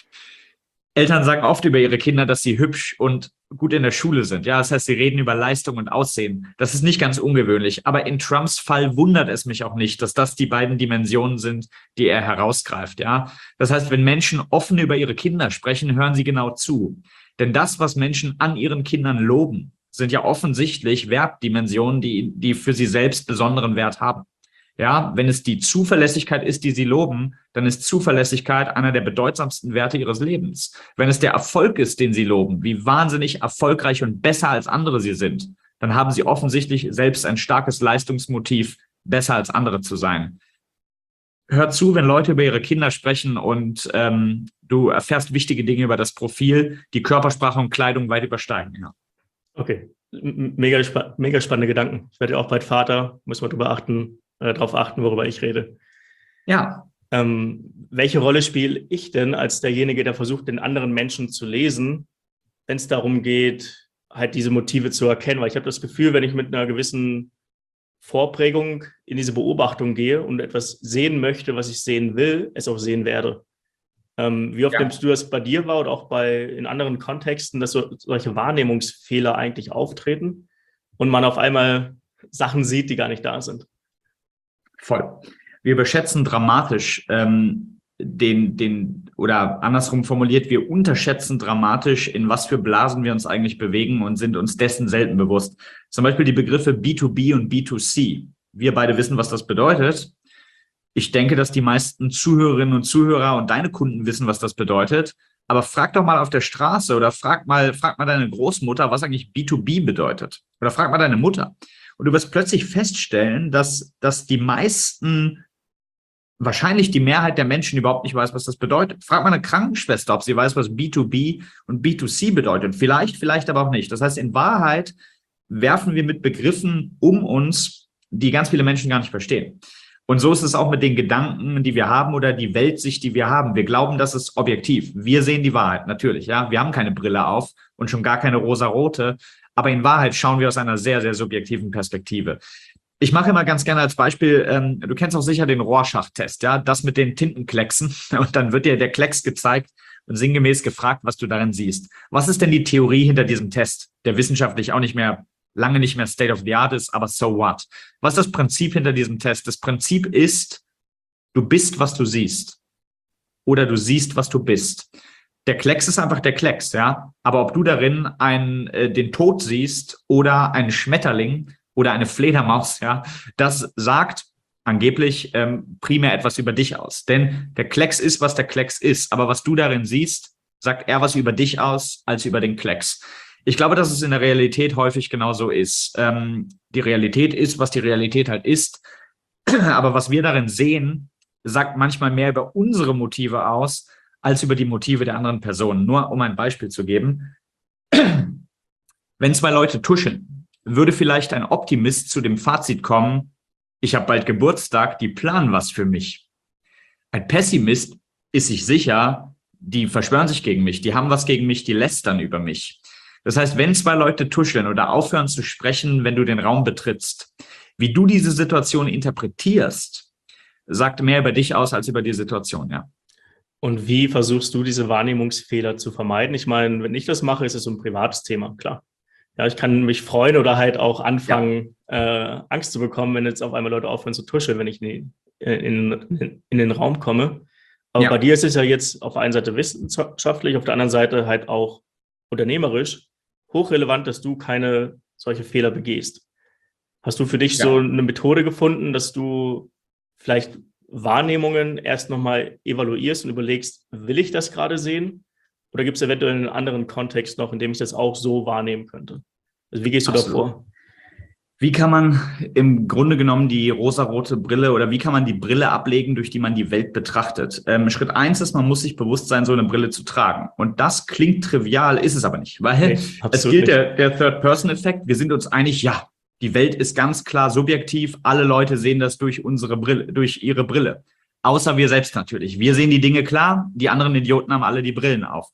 Eltern sagen oft über ihre Kinder, dass sie hübsch und gut in der Schule sind. Ja, das heißt, sie reden über Leistung und Aussehen. Das ist nicht ganz ungewöhnlich. Aber in Trumps Fall wundert es mich auch nicht, dass das die beiden Dimensionen sind, die er herausgreift. Ja, das heißt, wenn Menschen offen über ihre Kinder sprechen, hören sie genau zu. Denn das, was Menschen an ihren Kindern loben, sind ja offensichtlich Wertdimensionen, die für sie selbst besonderen Wert haben. Ja, wenn es die Zuverlässigkeit ist, die sie loben, dann ist Zuverlässigkeit einer der bedeutsamsten Werte ihres Lebens. Wenn es der Erfolg ist, den sie loben, wie wahnsinnig erfolgreich und besser als andere sie sind, dann haben sie offensichtlich selbst ein starkes Leistungsmotiv, besser als andere zu sein. Hör zu, wenn Leute über ihre Kinder sprechen und du erfährst wichtige Dinge über das Profil, die Körpersprache und Kleidung weit übersteigen. Ja. Okay, mega spannende Gedanken. Ich werde auch bald Vater, muss man darauf achten, worüber ich rede. Ja. Welche Rolle spiele ich denn als derjenige, der versucht, den anderen Menschen zu lesen, wenn es darum geht, halt diese Motive zu erkennen? Weil ich habe das Gefühl, wenn ich mit einer gewissen Vorprägung in diese Beobachtung gehe und etwas sehen möchte, was ich sehen will, es auch sehen werde. Wie oft nimmst du das bei dir wahr oder auch in anderen Kontexten, dass solche Wahrnehmungsfehler eigentlich auftreten und man auf einmal Sachen sieht, die gar nicht da sind? Voll. Wir überschätzen dramatisch oder andersrum formuliert, wir unterschätzen dramatisch, in was für Blasen wir uns eigentlich bewegen und sind uns dessen selten bewusst. Zum Beispiel die Begriffe B2B und B2C. Wir beide wissen, was das bedeutet. Ich denke, dass die meisten Zuhörerinnen und Zuhörer und deine Kunden wissen, was das bedeutet. Aber frag doch mal auf der Straße oder frag mal deine Großmutter, was eigentlich B2B bedeutet. Oder frag mal deine Mutter. Und du wirst plötzlich feststellen, dass die meisten wahrscheinlich die Mehrheit der Menschen überhaupt nicht weiß, was das bedeutet. Frag mal eine Krankenschwester, ob sie weiß, was B2B und B2C bedeutet. Vielleicht aber auch nicht. Das heißt, in Wahrheit werfen wir mit Begriffen um uns, die ganz viele Menschen gar nicht verstehen. Und so ist es auch mit den Gedanken, die wir haben oder die Weltsicht, die wir haben. Wir glauben, das ist objektiv. Wir sehen die Wahrheit, natürlich. Ja, wir haben keine Brille auf und schon gar keine rosarote. Aber in Wahrheit schauen wir aus einer sehr, sehr subjektiven Perspektive. Ich mache immer ganz gerne als Beispiel, du kennst auch sicher den Rorschach-Test, ja, das mit den Tintenklecksen. Und dann wird dir der Klecks gezeigt und sinngemäß gefragt, was du darin siehst. Was ist denn die Theorie hinter diesem Test, der wissenschaftlich auch lange nicht mehr State of the Art ist, aber so what? Was ist das Prinzip hinter diesem Test? Das Prinzip ist, du bist, was du siehst. Oder du siehst, was du bist. Der Klecks ist einfach der Klecks, ja. Aber ob du darin den Tod siehst oder einen Schmetterling oder eine Fledermaus, ja, das sagt angeblich primär etwas über dich aus. Denn der Klecks ist, was der Klecks ist. Aber was du darin siehst, sagt eher was über dich aus, als über den Klecks. Ich glaube, dass es in der Realität häufig genauso ist. Die Realität ist, was die Realität halt ist. Aber was wir darin sehen, sagt manchmal mehr über unsere Motive aus, als über die Motive der anderen Personen. Nur um ein Beispiel zu geben. Wenn zwei Leute tuscheln, würde vielleicht ein Optimist zu dem Fazit kommen, ich habe bald Geburtstag, die planen was für mich. Ein Pessimist ist sich sicher, die verschwören sich gegen mich, die haben was gegen mich, die lästern über mich. Das heißt, wenn zwei Leute tuscheln oder aufhören zu sprechen, wenn du den Raum betrittst, wie du diese Situation interpretierst, sagt mehr über dich aus als über die Situation, ja. Und wie versuchst du, diese Wahrnehmungsfehler zu vermeiden? Ich meine, wenn ich das mache, ist es so ein privates Thema, klar. Ja, ich kann mich freuen oder halt auch anfangen, Angst zu bekommen, wenn jetzt auf einmal Leute aufhören zu tuscheln, wenn ich in den Raum komme. Aber bei dir ist es ja jetzt auf der einen Seite wissenschaftlich, auf der anderen Seite halt auch unternehmerisch hochrelevant, dass du keine solche Fehler begehst. Hast du für dich so eine Methode gefunden, dass du vielleicht Wahrnehmungen erst nochmal evaluierst und überlegst, will ich das gerade sehen? Oder gibt es eventuell einen anderen Kontext noch, in dem ich das auch so wahrnehmen könnte? Also wie gehst du da vor? Wie kann man im Grunde genommen die rosarote Brille oder wie kann man die Brille ablegen, durch die man die Welt betrachtet? Schritt 1 ist, man muss sich bewusst sein, so eine Brille zu tragen. Und das klingt trivial, ist es aber nicht. Weil es gilt der Third-Person-Effekt. Wir sind uns einig, ja, die Welt ist ganz klar subjektiv. Alle Leute sehen das durch unsere Brille, durch ihre Brille. Außer wir selbst natürlich. Wir sehen die Dinge klar, die anderen Idioten haben alle die Brillen auf.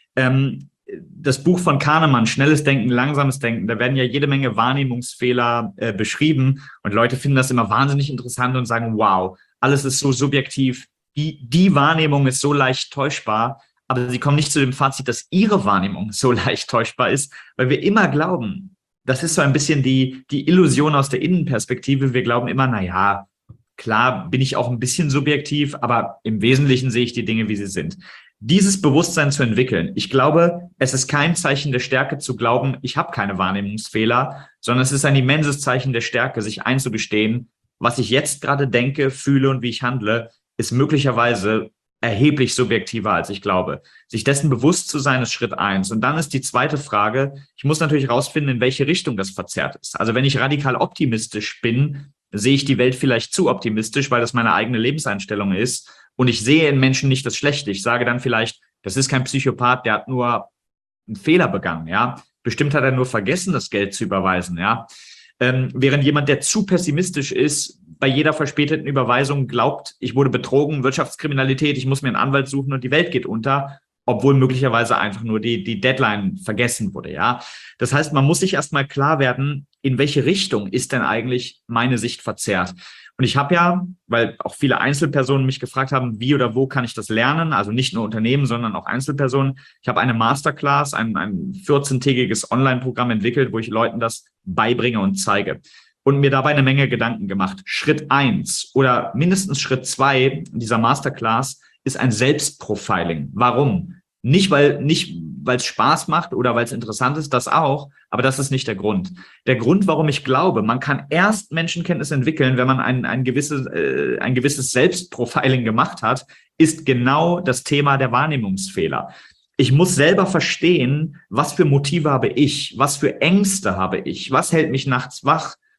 Das Buch von Kahnemann, Schnelles Denken, Langsames Denken, da werden ja jede Menge Wahrnehmungsfehler beschrieben und Leute finden das immer wahnsinnig interessant und sagen, wow, alles ist so subjektiv, die Wahrnehmung ist so leicht täuschbar, aber sie kommen nicht zu dem Fazit, dass ihre Wahrnehmung so leicht täuschbar ist, weil wir immer glauben, das ist so ein bisschen die Illusion aus der Innenperspektive, wir glauben immer, naja, klar bin ich auch ein bisschen subjektiv, aber im Wesentlichen sehe ich die Dinge, wie sie sind. Dieses Bewusstsein zu entwickeln. Ich glaube, es ist kein Zeichen der Stärke zu glauben, ich habe keine Wahrnehmungsfehler, sondern es ist ein immenses Zeichen der Stärke, sich einzugestehen, was ich jetzt gerade denke, fühle und wie ich handle, ist möglicherweise erheblich subjektiver, als ich glaube. Sich dessen bewusst zu sein, ist Schritt 1. Und dann ist die zweite Frage, ich muss natürlich rausfinden, in welche Richtung das verzerrt ist. Also wenn ich radikal optimistisch bin, sehe ich die Welt vielleicht zu optimistisch, weil das meine eigene Lebenseinstellung ist. Und ich sehe in Menschen nicht das Schlechte. Ich sage dann vielleicht, das ist kein Psychopath, der hat nur einen Fehler begangen, ja. Bestimmt hat er nur vergessen, das Geld zu überweisen, ja. Während jemand, der zu pessimistisch ist, bei jeder verspäteten Überweisung glaubt, ich wurde betrogen, Wirtschaftskriminalität, ich muss mir einen Anwalt suchen und die Welt geht unter, obwohl möglicherweise einfach nur die Deadline vergessen wurde, ja. Das heißt, man muss sich erstmal klar werden, in welche Richtung ist denn eigentlich meine Sicht verzerrt? Und ich habe ja, weil auch viele Einzelpersonen mich gefragt haben, wie oder wo kann ich das lernen? Also nicht nur Unternehmen, sondern auch Einzelpersonen. Ich habe eine Masterclass, ein 14-tägiges Online-Programm entwickelt, wo ich Leuten das beibringe und zeige. Und mir dabei eine Menge Gedanken gemacht. Schritt 1 oder mindestens Schritt 2 dieser Masterclass ist ein Selbstprofiling. Warum? Nicht, weil es Spaß macht oder weil es interessant ist, das auch, aber das ist nicht der Grund. Der Grund, warum ich glaube, man kann erst Menschenkenntnis entwickeln, wenn man ein gewisses Selbstprofiling gemacht hat, ist genau das Thema der Wahrnehmungsfehler. Ich muss selber verstehen, was für Motive habe ich, was für Ängste habe ich, was hält mich nachts wach,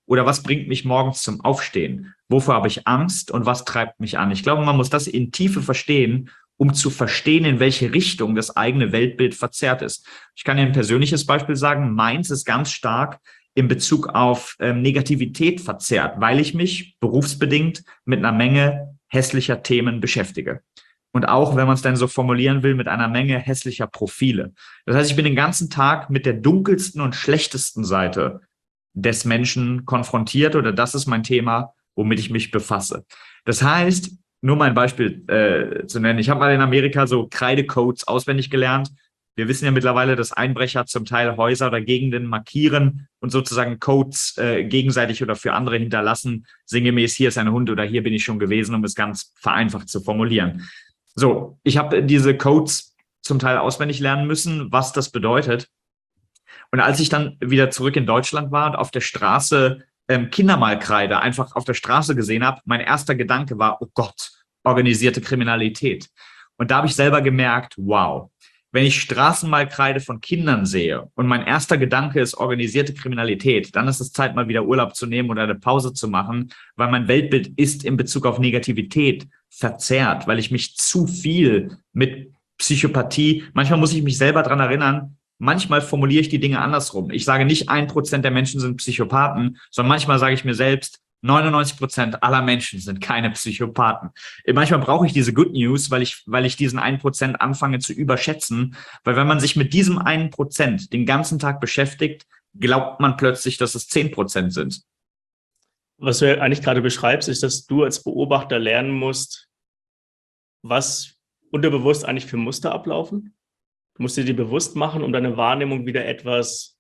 Oder was bringt mich morgens zum Aufstehen? Wovor habe ich Angst und was treibt mich an? Ich glaube, man muss das in Tiefe verstehen, um zu verstehen, in welche Richtung das eigene Weltbild verzerrt ist. Ich kann Ihnen ein persönliches Beispiel sagen. Meins ist ganz stark in Bezug auf Negativität verzerrt, weil ich mich berufsbedingt mit einer Menge hässlicher Themen beschäftige. Und auch, wenn man es dann so formulieren will, mit einer Menge hässlicher Profile. Das heißt, ich bin den ganzen Tag mit der dunkelsten und schlechtesten Seite des Menschen konfrontiert, oder das ist mein Thema, womit ich mich befasse. Das heißt, nur mal ein Beispiel zu nennen. Ich habe mal in Amerika so Kreidecodes auswendig gelernt. Wir wissen ja mittlerweile, dass Einbrecher zum Teil Häuser oder Gegenden markieren und sozusagen Codes gegenseitig oder für andere hinterlassen. Sinngemäß, hier ist ein Hund oder hier bin ich schon gewesen, um es ganz vereinfacht zu formulieren. So, ich habe diese Codes zum Teil auswendig lernen müssen, was das bedeutet. Und als ich dann wieder zurück in Deutschland war und auf der Straße Kindermalkreide einfach auf der Straße gesehen habe, mein erster Gedanke war, oh Gott, organisierte Kriminalität. Und da habe ich selber gemerkt, wow, wenn ich Straßenmalkreide von Kindern sehe und mein erster Gedanke ist organisierte Kriminalität, dann ist es Zeit, mal wieder Urlaub zu nehmen oder eine Pause zu machen, weil mein Weltbild ist in Bezug auf Negativität verzerrt, weil ich mich zu viel mit Psychopathie, manchmal muss ich mich selber daran erinnern, manchmal formuliere ich die Dinge andersrum. Ich sage nicht 1% der Menschen sind Psychopathen, sondern manchmal sage ich mir selbst, 99% aller Menschen sind keine Psychopathen. Manchmal brauche ich diese Good News, weil ich diesen 1% anfange zu überschätzen. Weil wenn man sich mit diesem 1% den ganzen Tag beschäftigt, glaubt man plötzlich, dass es 10% sind. Was du eigentlich gerade beschreibst, ist, dass du als Beobachter lernen musst, was unterbewusst eigentlich für Muster ablaufen. Du musst dir bewusst machen, um deine Wahrnehmung wieder etwas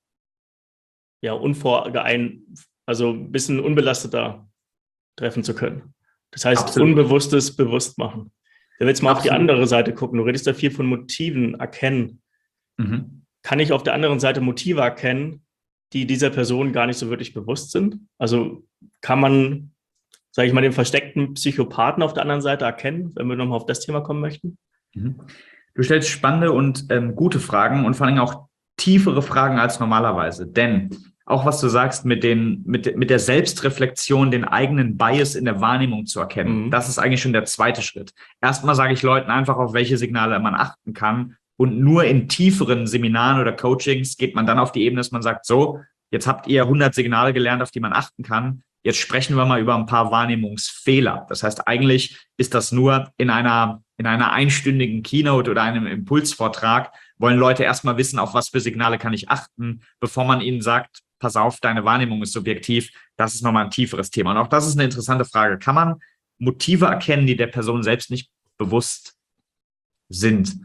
also ein bisschen unbelasteter treffen zu können. Das heißt, Absolut. Unbewusstes bewusst machen. Wenn wir jetzt mal Absolut. auf die andere Seite gucken, du redest da viel von Motiven erkennen. Kann ich auf der anderen Seite Motive erkennen, die dieser Person gar nicht so wirklich bewusst sind? Also kann man, sage ich mal, den versteckten Psychopathen auf der anderen Seite erkennen, wenn wir nochmal auf das Thema kommen möchten? Du stellst spannende und gute Fragen und vor allem auch tiefere Fragen als normalerweise. Denn auch was du sagst mit der Selbstreflexion, den eigenen Bias in der Wahrnehmung zu erkennen, das ist eigentlich schon der zweite Schritt. Erstmal sage ich Leuten einfach, auf welche Signale man achten kann. Und nur in tieferen Seminaren oder Coachings geht man dann auf die Ebene, dass man sagt, so, jetzt habt ihr 100 Signale gelernt, auf die man achten kann. Jetzt sprechen wir mal über ein paar Wahrnehmungsfehler. Das heißt, eigentlich ist das nur in einer einstündigen Keynote oder einem Impulsvortrag, wollen Leute erstmal wissen, auf was für Signale kann ich achten, bevor man ihnen sagt, pass auf, deine Wahrnehmung ist subjektiv. Das ist nochmal ein tieferes Thema. Und auch das ist eine interessante Frage. Kann man Motive erkennen, die der Person selbst nicht bewusst sind?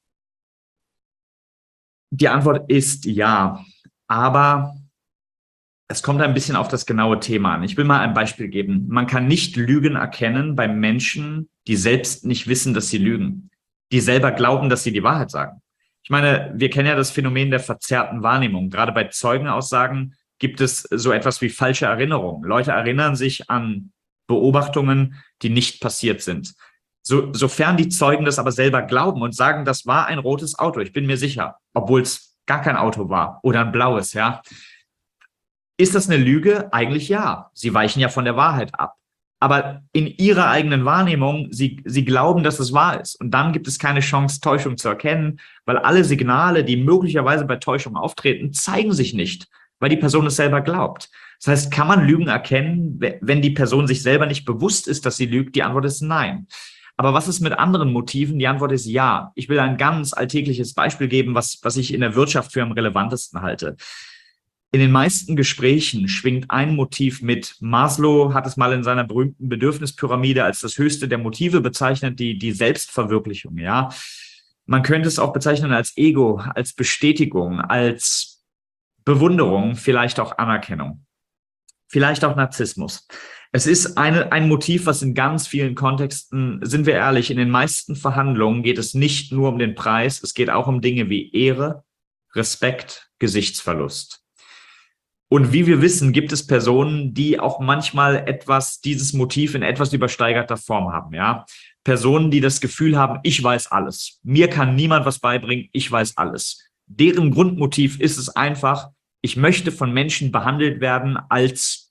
Die Antwort ist ja, aber es kommt ein bisschen auf das genaue Thema an. Ich will mal ein Beispiel geben. Man kann nicht Lügen erkennen bei Menschen, die selbst nicht wissen, dass sie lügen, die selber glauben, dass sie die Wahrheit sagen. Ich meine, wir kennen ja das Phänomen der verzerrten Wahrnehmung. Gerade bei Zeugenaussagen gibt es so etwas wie falsche Erinnerungen. Leute erinnern sich an Beobachtungen, die nicht passiert sind. Sofern die Zeugen das aber selber glauben und sagen, das war ein rotes Auto, ich bin mir sicher, obwohl es gar kein Auto war oder ein blaues, ja. Ist das eine Lüge? Eigentlich ja. Sie weichen ja von der Wahrheit ab. Aber in ihrer eigenen Wahrnehmung, sie glauben, dass es wahr ist. Und dann gibt es keine Chance, Täuschung zu erkennen, weil alle Signale, die möglicherweise bei Täuschung auftreten, zeigen sich nicht, weil die Person es selber glaubt. Das heißt, kann man Lügen erkennen, wenn die Person sich selber nicht bewusst ist, dass sie lügt? Die Antwort ist nein. Aber was ist mit anderen Motiven? Die Antwort ist ja. Ich will ein ganz alltägliches Beispiel geben, was ich in der Wirtschaft für am relevantesten halte. In den meisten Gesprächen schwingt ein Motiv mit. Maslow hat es mal in seiner berühmten Bedürfnispyramide als das höchste der Motive bezeichnet, die Selbstverwirklichung. Ja, man könnte es auch bezeichnen als Ego, als Bestätigung, als Bewunderung, vielleicht auch Anerkennung, vielleicht auch Narzissmus. Es ist ein Motiv, was in ganz vielen Kontexten, sind wir ehrlich, in den meisten Verhandlungen geht es nicht nur um den Preis, es geht auch um Dinge wie Ehre, Respekt, Gesichtsverlust. Und wie wir wissen, gibt es Personen, die auch manchmal dieses Motiv in etwas übersteigerter Form haben, ja. Personen, die das Gefühl haben, ich weiß alles. Mir kann niemand was beibringen, ich weiß alles. Deren Grundmotiv ist es einfach, ich möchte von Menschen behandelt werden als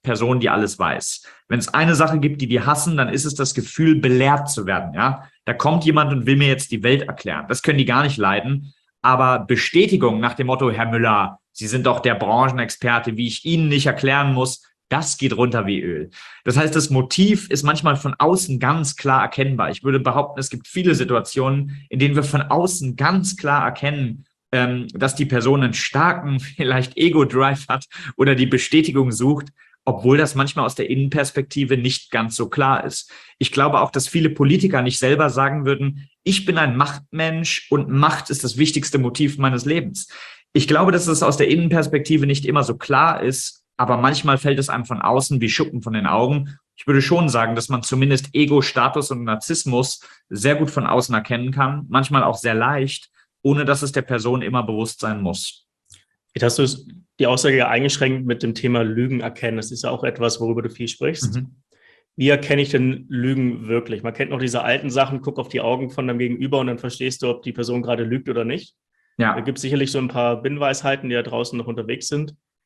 Person, die alles weiß. Wenn es eine Sache gibt, die hassen, dann ist es das Gefühl, belehrt zu werden. Ja, da kommt jemand und will mir jetzt die Welt erklären. Das können die gar nicht leiden. Aber Bestätigung nach dem Motto, Herr Müller, Sie sind doch der Branchenexperte, wie ich Ihnen nicht erklären muss, das geht runter wie Öl. Das heißt, das Motiv ist manchmal von außen ganz klar erkennbar. Ich würde behaupten, es gibt viele Situationen, in denen wir von außen ganz klar erkennen, dass die Person einen starken, vielleicht Ego-Drive hat oder die Bestätigung sucht, obwohl das manchmal aus der Innenperspektive nicht ganz so klar ist. Ich glaube auch, dass viele Politiker nicht selber sagen würden, ich bin ein Machtmensch und Macht ist das wichtigste Motiv meines Lebens. Ich glaube, dass es aus der Innenperspektive nicht immer so klar ist, aber manchmal fällt es einem von außen wie Schuppen von den Augen. Ich würde schon sagen, dass man zumindest Ego, Status und Narzissmus sehr gut von außen erkennen kann, manchmal auch sehr leicht, ohne dass es der Person immer bewusst sein muss. Jetzt hast du die Aussage ja eingeschränkt mit dem Thema Lügen erkennen. Das ist ja auch etwas, worüber du viel sprichst. Wie erkenne ich denn Lügen wirklich? Man kennt noch diese alten Sachen, guck auf die Augen von deinem Gegenüber und dann verstehst du, ob die Person gerade lügt oder nicht. Ja. Da gibt es sicherlich so ein paar Binnenweisheiten, die da draußen noch unterwegs sind.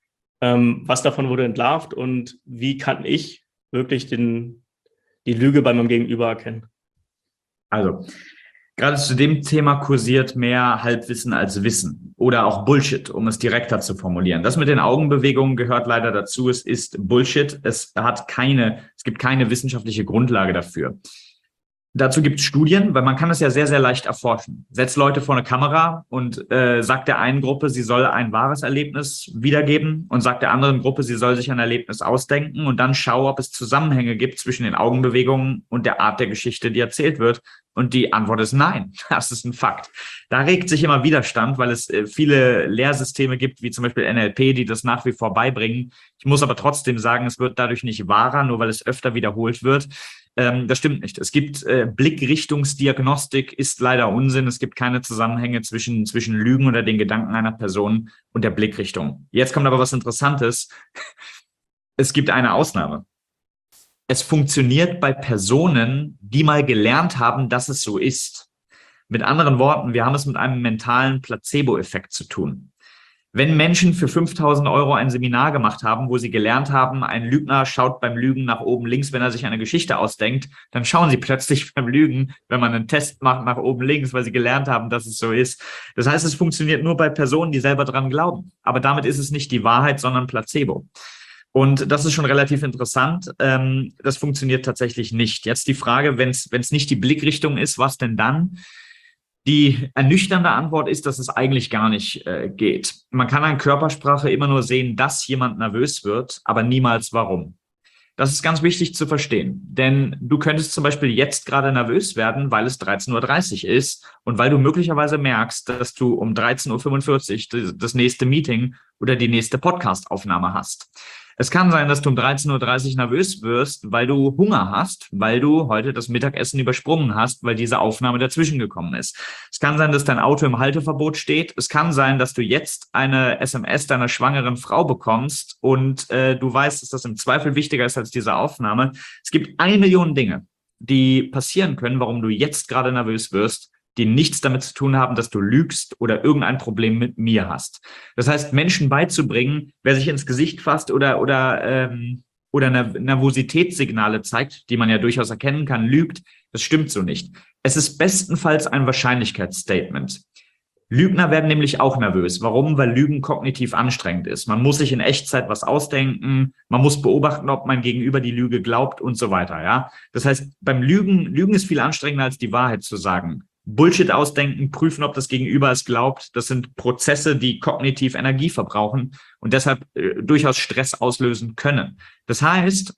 Was davon wurde entlarvt und wie kann ich wirklich die Lüge bei meinem Gegenüber erkennen? Also, gerade zu dem Thema kursiert mehr Halbwissen als Wissen oder auch Bullshit, um es direkter zu formulieren. Das mit den Augenbewegungen gehört leider dazu. Es ist Bullshit. Es gibt keine wissenschaftliche Grundlage dafür. Dazu gibt es Studien, weil man kann es ja sehr, sehr leicht erforschen. Setzt Leute vor eine Kamera und sagt der einen Gruppe, sie soll ein wahres Erlebnis wiedergeben und sagt der anderen Gruppe, sie soll sich ein Erlebnis ausdenken und dann schau, ob es Zusammenhänge gibt zwischen den Augenbewegungen und der Art der Geschichte, die erzählt wird. Und die Antwort ist nein. Das ist ein Fakt. Da regt sich immer Widerstand, weil es viele Lehrsysteme gibt, wie zum Beispiel NLP, die das nach wie vor beibringen. Ich muss aber trotzdem sagen, es wird dadurch nicht wahrer, nur weil es öfter wiederholt wird. Das stimmt nicht. Es gibt Blickrichtungsdiagnostik, ist leider Unsinn. Es gibt keine Zusammenhänge zwischen Lügen oder den Gedanken einer Person und der Blickrichtung. Jetzt kommt aber was Interessantes. Es gibt eine Ausnahme. Es funktioniert bei Personen, die mal gelernt haben, dass es so ist. Mit anderen Worten, wir haben es mit einem mentalen Placebo-Effekt zu tun. Wenn Menschen für 5.000 € ein Seminar gemacht haben, wo sie gelernt haben, ein Lügner schaut beim Lügen nach oben links, wenn er sich eine Geschichte ausdenkt, dann schauen sie plötzlich beim Lügen, wenn man einen Test macht, nach oben links, weil sie gelernt haben, dass es so ist. Das heißt, es funktioniert nur bei Personen, die selber dran glauben. Aber damit ist es nicht die Wahrheit, sondern Placebo. Und das ist schon relativ interessant. Das funktioniert tatsächlich nicht. Jetzt die Frage, wenn es nicht die Blickrichtung ist, was denn dann? Die ernüchternde Antwort ist, dass es eigentlich gar nicht geht. Man kann an Körpersprache immer nur sehen, dass jemand nervös wird, aber niemals warum. Das ist ganz wichtig zu verstehen, denn du könntest zum Beispiel jetzt gerade nervös werden, weil es 13.30 Uhr ist und weil du möglicherweise merkst, dass du um 13.45 Uhr das nächste Meeting oder die nächste Podcast-Aufnahme hast. Es kann sein, dass du um 13.30 Uhr nervös wirst, weil du Hunger hast, weil du heute das Mittagessen übersprungen hast, weil diese Aufnahme dazwischen gekommen ist. Es kann sein, dass dein Auto im Halteverbot steht. Es kann sein, dass du jetzt eine SMS deiner schwangeren Frau bekommst und du weißt, dass das im Zweifel wichtiger ist als diese Aufnahme. Es gibt 1 Million Dinge, die passieren können, warum du jetzt gerade nervös wirst, die nichts damit zu tun haben, dass du lügst oder irgendein Problem mit mir hast. Das heißt, Menschen beizubringen, wer sich ins Gesicht fasst oder Nervositätssignale zeigt, die man ja durchaus erkennen kann, lügt, das stimmt so nicht. Es ist bestenfalls ein Wahrscheinlichkeitsstatement. Lügner werden nämlich auch nervös. Warum? Weil Lügen kognitiv anstrengend ist. Man muss sich in Echtzeit was ausdenken, man muss beobachten, ob mein Gegenüber die Lüge glaubt und so weiter. Ja? Das heißt, beim Lügen ist viel anstrengender, als die Wahrheit zu sagen. Bullshit ausdenken, prüfen, ob das Gegenüber es glaubt. Das sind Prozesse, die kognitiv Energie verbrauchen und deshalb durchaus Stress auslösen können. Das heißt,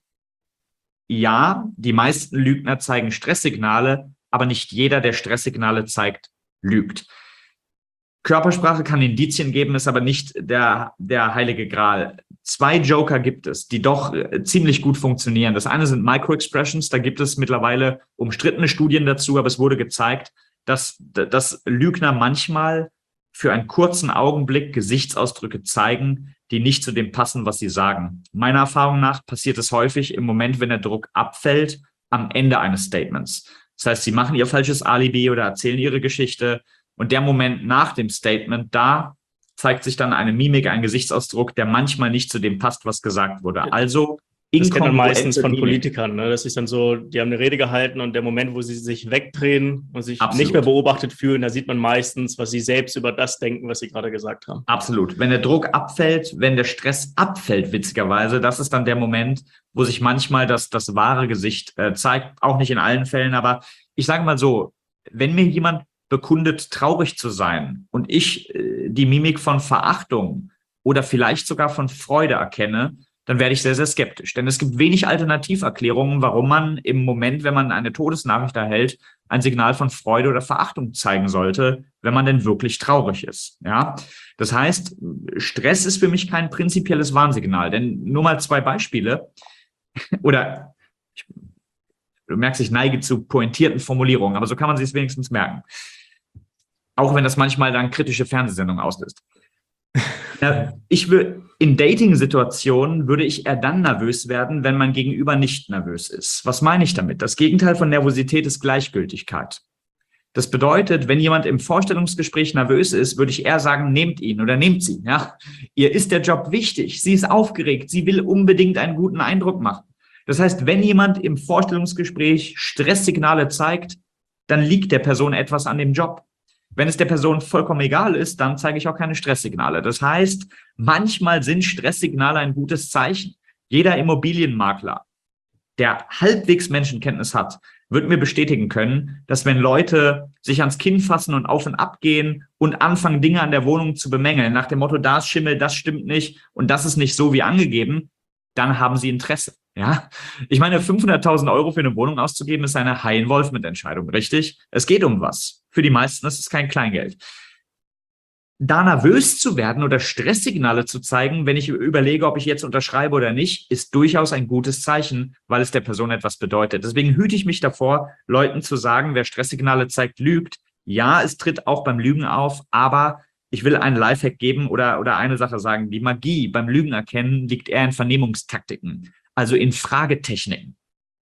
ja, die meisten Lügner zeigen Stresssignale, aber nicht jeder, der Stresssignale zeigt, lügt. Körpersprache kann Indizien geben, ist aber nicht der heilige Gral. 2 Joker gibt es, die doch ziemlich gut funktionieren. Das eine sind Microexpressions, da gibt es mittlerweile umstrittene Studien dazu, aber es wurde gezeigt, dass Lügner manchmal für einen kurzen Augenblick Gesichtsausdrücke zeigen, die nicht zu dem passen, was sie sagen. Meiner Erfahrung nach passiert es häufig im Moment, wenn der Druck abfällt, am Ende eines Statements. Das heißt, sie machen ihr falsches Alibi oder erzählen ihre Geschichte und der Moment nach dem Statement, da zeigt sich dann eine Mimik, ein Gesichtsausdruck, der manchmal nicht zu dem passt, was gesagt wurde. Also Das kennt man meistens von Politikern, ne? Das ist dann so, die haben eine Rede gehalten und der Moment, wo sie sich wegdrehen und sich nicht mehr beobachtet fühlen, da sieht man meistens, was sie selbst über das denken, was sie gerade gesagt haben. Absolut. Wenn der Druck abfällt, wenn der Stress abfällt, witzigerweise, das ist dann der Moment, wo sich manchmal das wahre Gesicht zeigt. Auch nicht in allen Fällen, aber ich sage mal so, wenn mir jemand bekundet, traurig zu sein und ich die Mimik von Verachtung oder vielleicht sogar von Freude erkenne, dann werde ich sehr, sehr skeptisch. Denn es gibt wenig Alternativerklärungen, warum man im Moment, wenn man eine Todesnachricht erhält, ein Signal von Freude oder Verachtung zeigen sollte, wenn man denn wirklich traurig ist. Ja, das heißt, Stress ist für mich kein prinzipielles Warnsignal. Denn nur mal 2 Beispiele. Oder du merkst, ich neige zu pointierten Formulierungen, aber so kann man sich es wenigstens merken. Auch wenn das manchmal dann kritische Fernsehsendungen auslöst. In Dating-Situationen würde ich eher dann nervös werden, wenn mein Gegenüber nicht nervös ist. Was meine ich damit? Das Gegenteil von Nervosität ist Gleichgültigkeit. Das bedeutet, wenn jemand im Vorstellungsgespräch nervös ist, würde ich eher sagen, nehmt ihn oder nehmt sie. Ja? Ihr ist der Job wichtig, sie ist aufgeregt, sie will unbedingt einen guten Eindruck machen. Das heißt, wenn jemand im Vorstellungsgespräch Stresssignale zeigt, dann liegt der Person etwas an dem Job. Wenn es der Person vollkommen egal ist, dann zeige ich auch keine Stresssignale. Das heißt, manchmal sind Stresssignale ein gutes Zeichen. Jeder Immobilienmakler, der halbwegs Menschenkenntnis hat, wird mir bestätigen können, dass wenn Leute sich ans Kinn fassen und auf und ab gehen und anfangen, Dinge an der Wohnung zu bemängeln, nach dem Motto, da ist Schimmel, das stimmt nicht und das ist nicht so wie angegeben, dann haben sie Interesse. Ja, ich meine, 500.000 € für eine Wohnung auszugeben, ist eine High-Involvement-Entscheidung, richtig? Es geht um was. Für die meisten ist es kein Kleingeld. Da nervös zu werden oder Stresssignale zu zeigen, wenn ich überlege, ob ich jetzt unterschreibe oder nicht, ist durchaus ein gutes Zeichen, weil es der Person etwas bedeutet. Deswegen hüte ich mich davor, Leuten zu sagen, wer Stresssignale zeigt, lügt. Ja, es tritt auch beim Lügen auf, aber ich will einen Lifehack geben oder eine Sache sagen. Die Magie beim Lügen erkennen liegt eher in Vernehmungstaktiken, also in Fragetechniken.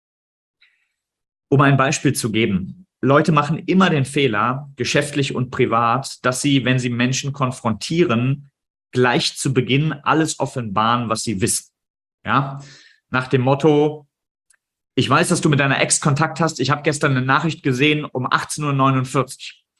Um ein Beispiel zu geben. Leute machen immer den Fehler, geschäftlich und privat, dass sie, wenn sie Menschen konfrontieren, gleich zu Beginn alles offenbaren, was sie wissen. Ja? Nach dem Motto, ich weiß, dass du mit deiner Ex Kontakt hast. Ich habe gestern eine Nachricht gesehen um 18:49 Uhr.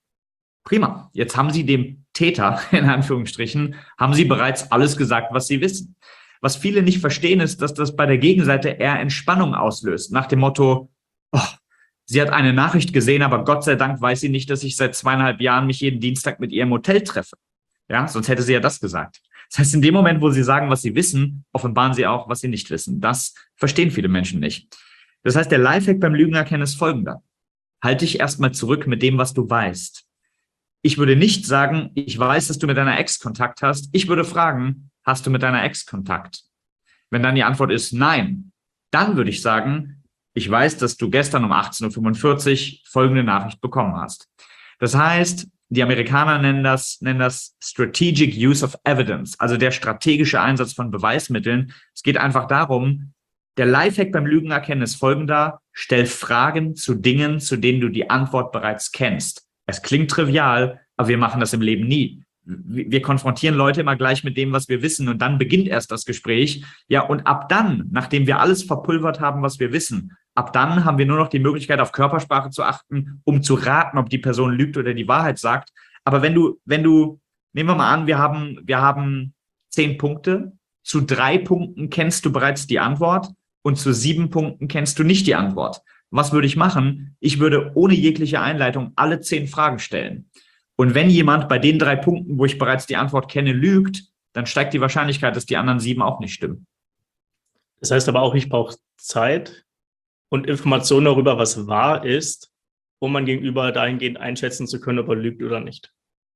Prima. Jetzt haben Sie dem Täter, in Anführungsstrichen, haben Sie bereits alles gesagt, was Sie wissen. Was viele nicht verstehen, ist, dass das bei der Gegenseite eher Entspannung auslöst. Nach dem Motto, oh, sie hat eine Nachricht gesehen, aber Gott sei Dank weiß sie nicht, dass ich seit 2,5 Jahren mich jeden Dienstag mit ihr im Hotel treffe. Ja, sonst hätte sie ja das gesagt. Das heißt, in dem Moment, wo sie sagen, was sie wissen, offenbaren sie auch, was sie nicht wissen. Das verstehen viele Menschen nicht. Das heißt, der Lifehack beim Lügen erkennen ist folgender. Halte dich erstmal zurück mit dem, was du weißt. Ich würde nicht sagen, ich weiß, dass du mit deiner Ex Kontakt hast. Ich würde fragen, hast du mit deiner Ex Kontakt? Wenn dann die Antwort ist nein, dann würde ich sagen, ich weiß, dass du gestern um 18:45 Uhr folgende Nachricht bekommen hast. Das heißt, die Amerikaner nennen das Strategic Use of Evidence, also der strategische Einsatz von Beweismitteln. Es geht einfach darum, der Lifehack beim Lügen erkennen ist folgender: Stell Fragen zu Dingen, zu denen du die Antwort bereits kennst. Es klingt trivial, aber wir machen das im Leben nie. Wir konfrontieren Leute immer gleich mit dem, was wir wissen, und dann beginnt erst das Gespräch. Ja, und ab dann, nachdem wir alles verpulvert haben, was wir wissen, ab dann haben wir nur noch die Möglichkeit, auf Körpersprache zu achten, um zu raten, ob die Person lügt oder die Wahrheit sagt. Aber wenn du, nehmen wir mal an, wir haben 10 Punkte, zu 3 Punkten kennst du bereits die Antwort und zu 7 Punkten kennst du nicht die Antwort. Was würde ich machen? Ich würde ohne jegliche Einleitung alle 10 Fragen stellen. Und wenn jemand bei den 3 Punkten, wo ich bereits die Antwort kenne, lügt, dann steigt die Wahrscheinlichkeit, dass die anderen 7 auch nicht stimmen. Das heißt aber auch, ich brauche Zeit und Informationen darüber, was wahr ist, um mein Gegenüber dahingehend einschätzen zu können, ob er lügt oder nicht.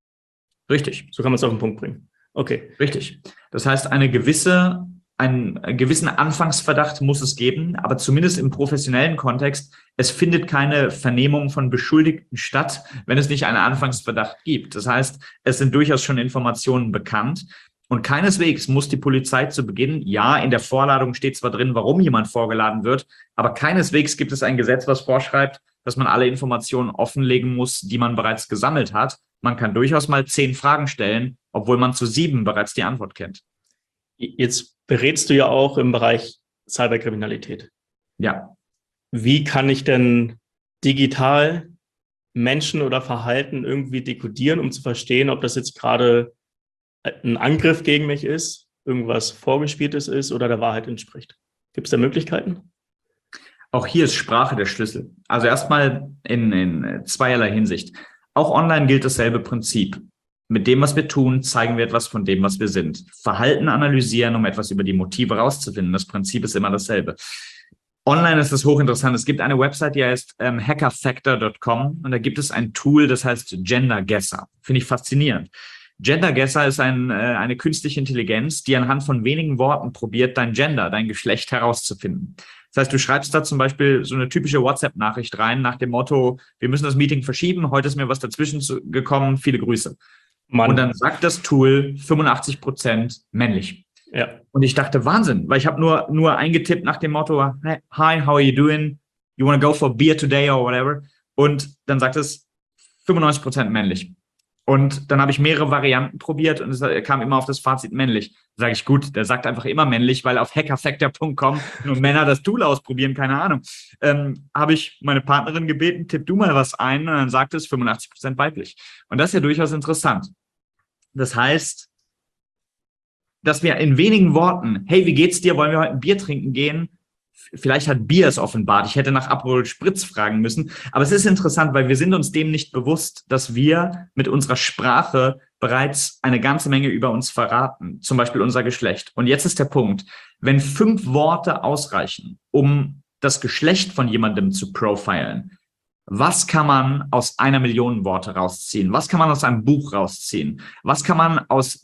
Richtig. So kann man es auf den Punkt bringen. Okay. Richtig. Das heißt, einen gewissen Anfangsverdacht muss es geben, aber zumindest im professionellen Kontext, es findet keine Vernehmung von Beschuldigten statt, wenn es nicht einen Anfangsverdacht gibt. Das heißt, es sind durchaus schon Informationen bekannt und keineswegs muss die Polizei zu Beginn, ja, in der Vorladung steht zwar drin, warum jemand vorgeladen wird, aber keineswegs gibt es ein Gesetz, was vorschreibt, dass man alle Informationen offenlegen muss, die man bereits gesammelt hat. Man kann durchaus mal 10 Fragen stellen, obwohl man zu 7 bereits die Antwort kennt. Jetzt berätst du ja auch im Bereich Cyberkriminalität. Ja. Wie kann ich denn digital Menschen oder Verhalten irgendwie dekodieren, um zu verstehen, ob das jetzt gerade ein Angriff gegen mich ist, irgendwas Vorgespieltes ist oder der Wahrheit entspricht? Gibt es da Möglichkeiten? Auch hier ist Sprache der Schlüssel. Also erstmal in zweierlei Hinsicht. Auch online gilt dasselbe Prinzip. Mit dem, was wir tun, zeigen wir etwas von dem, was wir sind. Verhalten analysieren, um etwas über die Motive rauszufinden. Das Prinzip ist immer dasselbe. Online ist das hochinteressant. Es gibt eine Website, die heißt hackerfactor.com und da gibt es ein Tool, das heißt Gender Guesser. Finde ich faszinierend. Gender Guesser ist eine künstliche Intelligenz, die anhand von wenigen Worten probiert, dein Gender, dein Geschlecht herauszufinden. Das heißt, du schreibst da zum Beispiel so eine typische WhatsApp-Nachricht rein nach dem Motto, wir müssen das Meeting verschieben, heute ist mir was dazwischen gekommen, viele Grüße. Mann. Und dann sagt das Tool 85% männlich. Ja. Und ich dachte, Wahnsinn, weil ich habe nur eingetippt nach dem Motto, hi, how are you doing? You want to go for beer today or whatever? Und dann sagt es 95% männlich. Und dann habe ich mehrere Varianten probiert und es kam immer auf das Fazit männlich. Da sage ich, gut, der sagt einfach immer männlich, weil auf hackerfactor.com nur Männer das Tool ausprobieren, keine Ahnung. Habe ich meine Partnerin gebeten, tipp du mal was ein und dann sagt es 85% weiblich. Und das ist ja durchaus interessant. Das heißt, dass wir in wenigen Worten, hey, wie geht's dir, wollen wir heute ein Bier trinken gehen? Vielleicht hat Bier es offenbart. Ich hätte nach Aperol Spritz fragen müssen. Aber es ist interessant, weil wir sind uns dem nicht bewusst, dass wir mit unserer Sprache bereits eine ganze Menge über uns verraten. Zum Beispiel unser Geschlecht. Und jetzt ist der Punkt. Wenn 5 Worte ausreichen, um das Geschlecht von jemandem zu profilen, was kann man aus 1 Million Worte rausziehen? Was kann man aus einem Buch rausziehen? Was kann man aus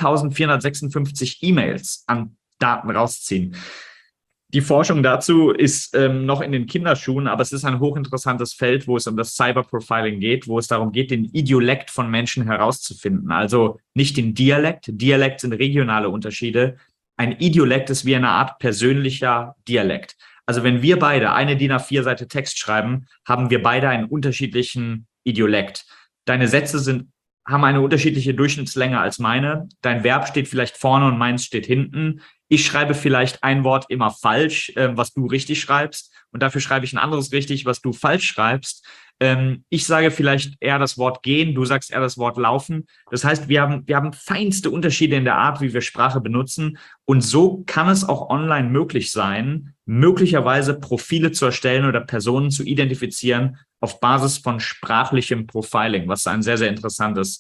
7.456 E-Mails an Daten rausziehen? Die Forschung dazu ist noch in den Kinderschuhen, aber es ist ein hochinteressantes Feld, wo es um das Cyberprofiling geht, wo es darum geht, den Idiolekt von Menschen herauszufinden. Also nicht den Dialekt. Dialekt sind regionale Unterschiede. Ein Idiolekt ist wie eine Art persönlicher Dialekt. Also wenn wir beide eine DIN A4-Seite Text schreiben, haben wir beide einen unterschiedlichen Idiolekt. Deine Sätze haben eine unterschiedliche Durchschnittslänge als meine. Dein Verb steht vielleicht vorne und meins steht hinten. Ich schreibe vielleicht ein Wort immer falsch, was du richtig schreibst. Und dafür schreibe ich ein anderes richtig, was du falsch schreibst. Ich sage vielleicht eher das Wort gehen, du sagst eher das Wort laufen. Das heißt, wir haben feinste Unterschiede in der Art, wie wir Sprache benutzen. Und so kann es auch online möglich sein, möglicherweise Profile zu erstellen oder Personen zu identifizieren auf Basis von sprachlichem Profiling, was ein sehr, sehr interessantes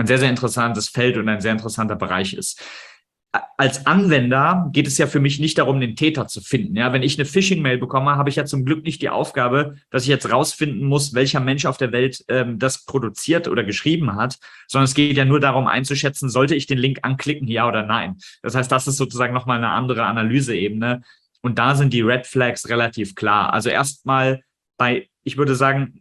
Feld und ein sehr interessanter Bereich ist. Als Anwender geht es ja für mich nicht darum, den Täter zu finden. Ja, wenn ich eine Phishing-Mail bekomme, habe ich ja zum Glück nicht die Aufgabe, dass ich jetzt rausfinden muss, welcher Mensch auf der Welt das produziert oder geschrieben hat, sondern es geht ja nur darum einzuschätzen, sollte ich den Link anklicken, ja oder nein. Das heißt, das ist sozusagen nochmal eine andere Analyseebene. Und da sind die Red Flags relativ klar. Also erstmal ich würde sagen,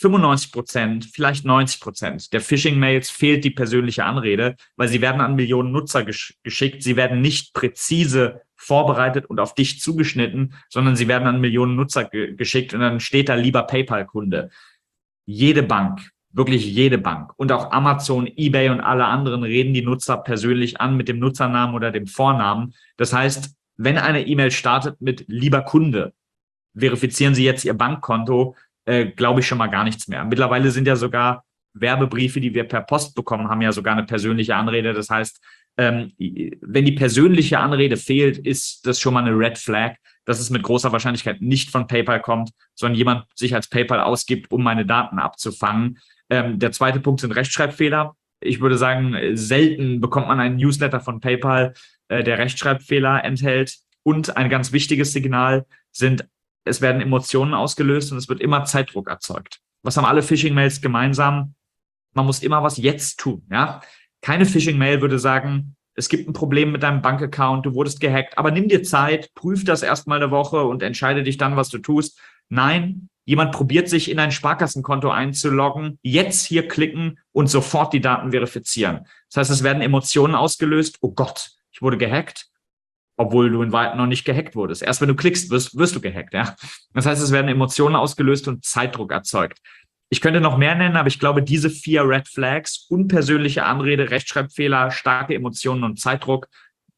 95%, vielleicht 90% der Phishing-Mails fehlt die persönliche Anrede, weil sie werden an Millionen Nutzer geschickt. Sie werden nicht präzise vorbereitet und auf dich zugeschnitten, sondern sie werden an Millionen Nutzer geschickt und dann steht da lieber PayPal-Kunde. Jede Bank, wirklich jede Bank und auch Amazon, eBay und alle anderen reden die Nutzer persönlich an mit dem Nutzernamen oder dem Vornamen. Das heißt, wenn eine E-Mail startet mit lieber Kunde, verifizieren Sie jetzt Ihr Bankkonto, glaube ich schon mal gar nichts mehr. Mittlerweile sind ja sogar Werbebriefe, die wir per Post bekommen, haben ja sogar eine persönliche Anrede. Das heißt, wenn die persönliche Anrede fehlt, ist das schon mal eine Red Flag, dass es mit großer Wahrscheinlichkeit nicht von PayPal kommt, sondern jemand sich als PayPal ausgibt, um meine Daten abzufangen. Der zweite Punkt sind Rechtschreibfehler. Ich würde sagen, selten bekommt man einen Newsletter von PayPal, der Rechtschreibfehler enthält. Und ein ganz wichtiges Signal es werden Emotionen ausgelöst und es wird immer Zeitdruck erzeugt. Was haben alle Phishing-Mails gemeinsam? Man muss immer was jetzt tun. Ja? Keine Phishing-Mail würde sagen, es gibt ein Problem mit deinem Bankaccount, du wurdest gehackt, aber nimm dir Zeit, prüf das erstmal eine Woche und entscheide dich dann, was du tust. Nein, jemand probiert sich in ein Sparkassenkonto einzuloggen, jetzt hier klicken und sofort die Daten verifizieren. Das heißt, es werden Emotionen ausgelöst. Oh Gott, ich wurde gehackt. Obwohl du in Wahrheit noch nicht gehackt wurdest. Erst wenn du klickst, wirst du gehackt. Ja? Das heißt, es werden Emotionen ausgelöst und Zeitdruck erzeugt. Ich könnte noch mehr nennen, aber ich glaube, diese 4 Red Flags, unpersönliche Anrede, Rechtschreibfehler, starke Emotionen und Zeitdruck,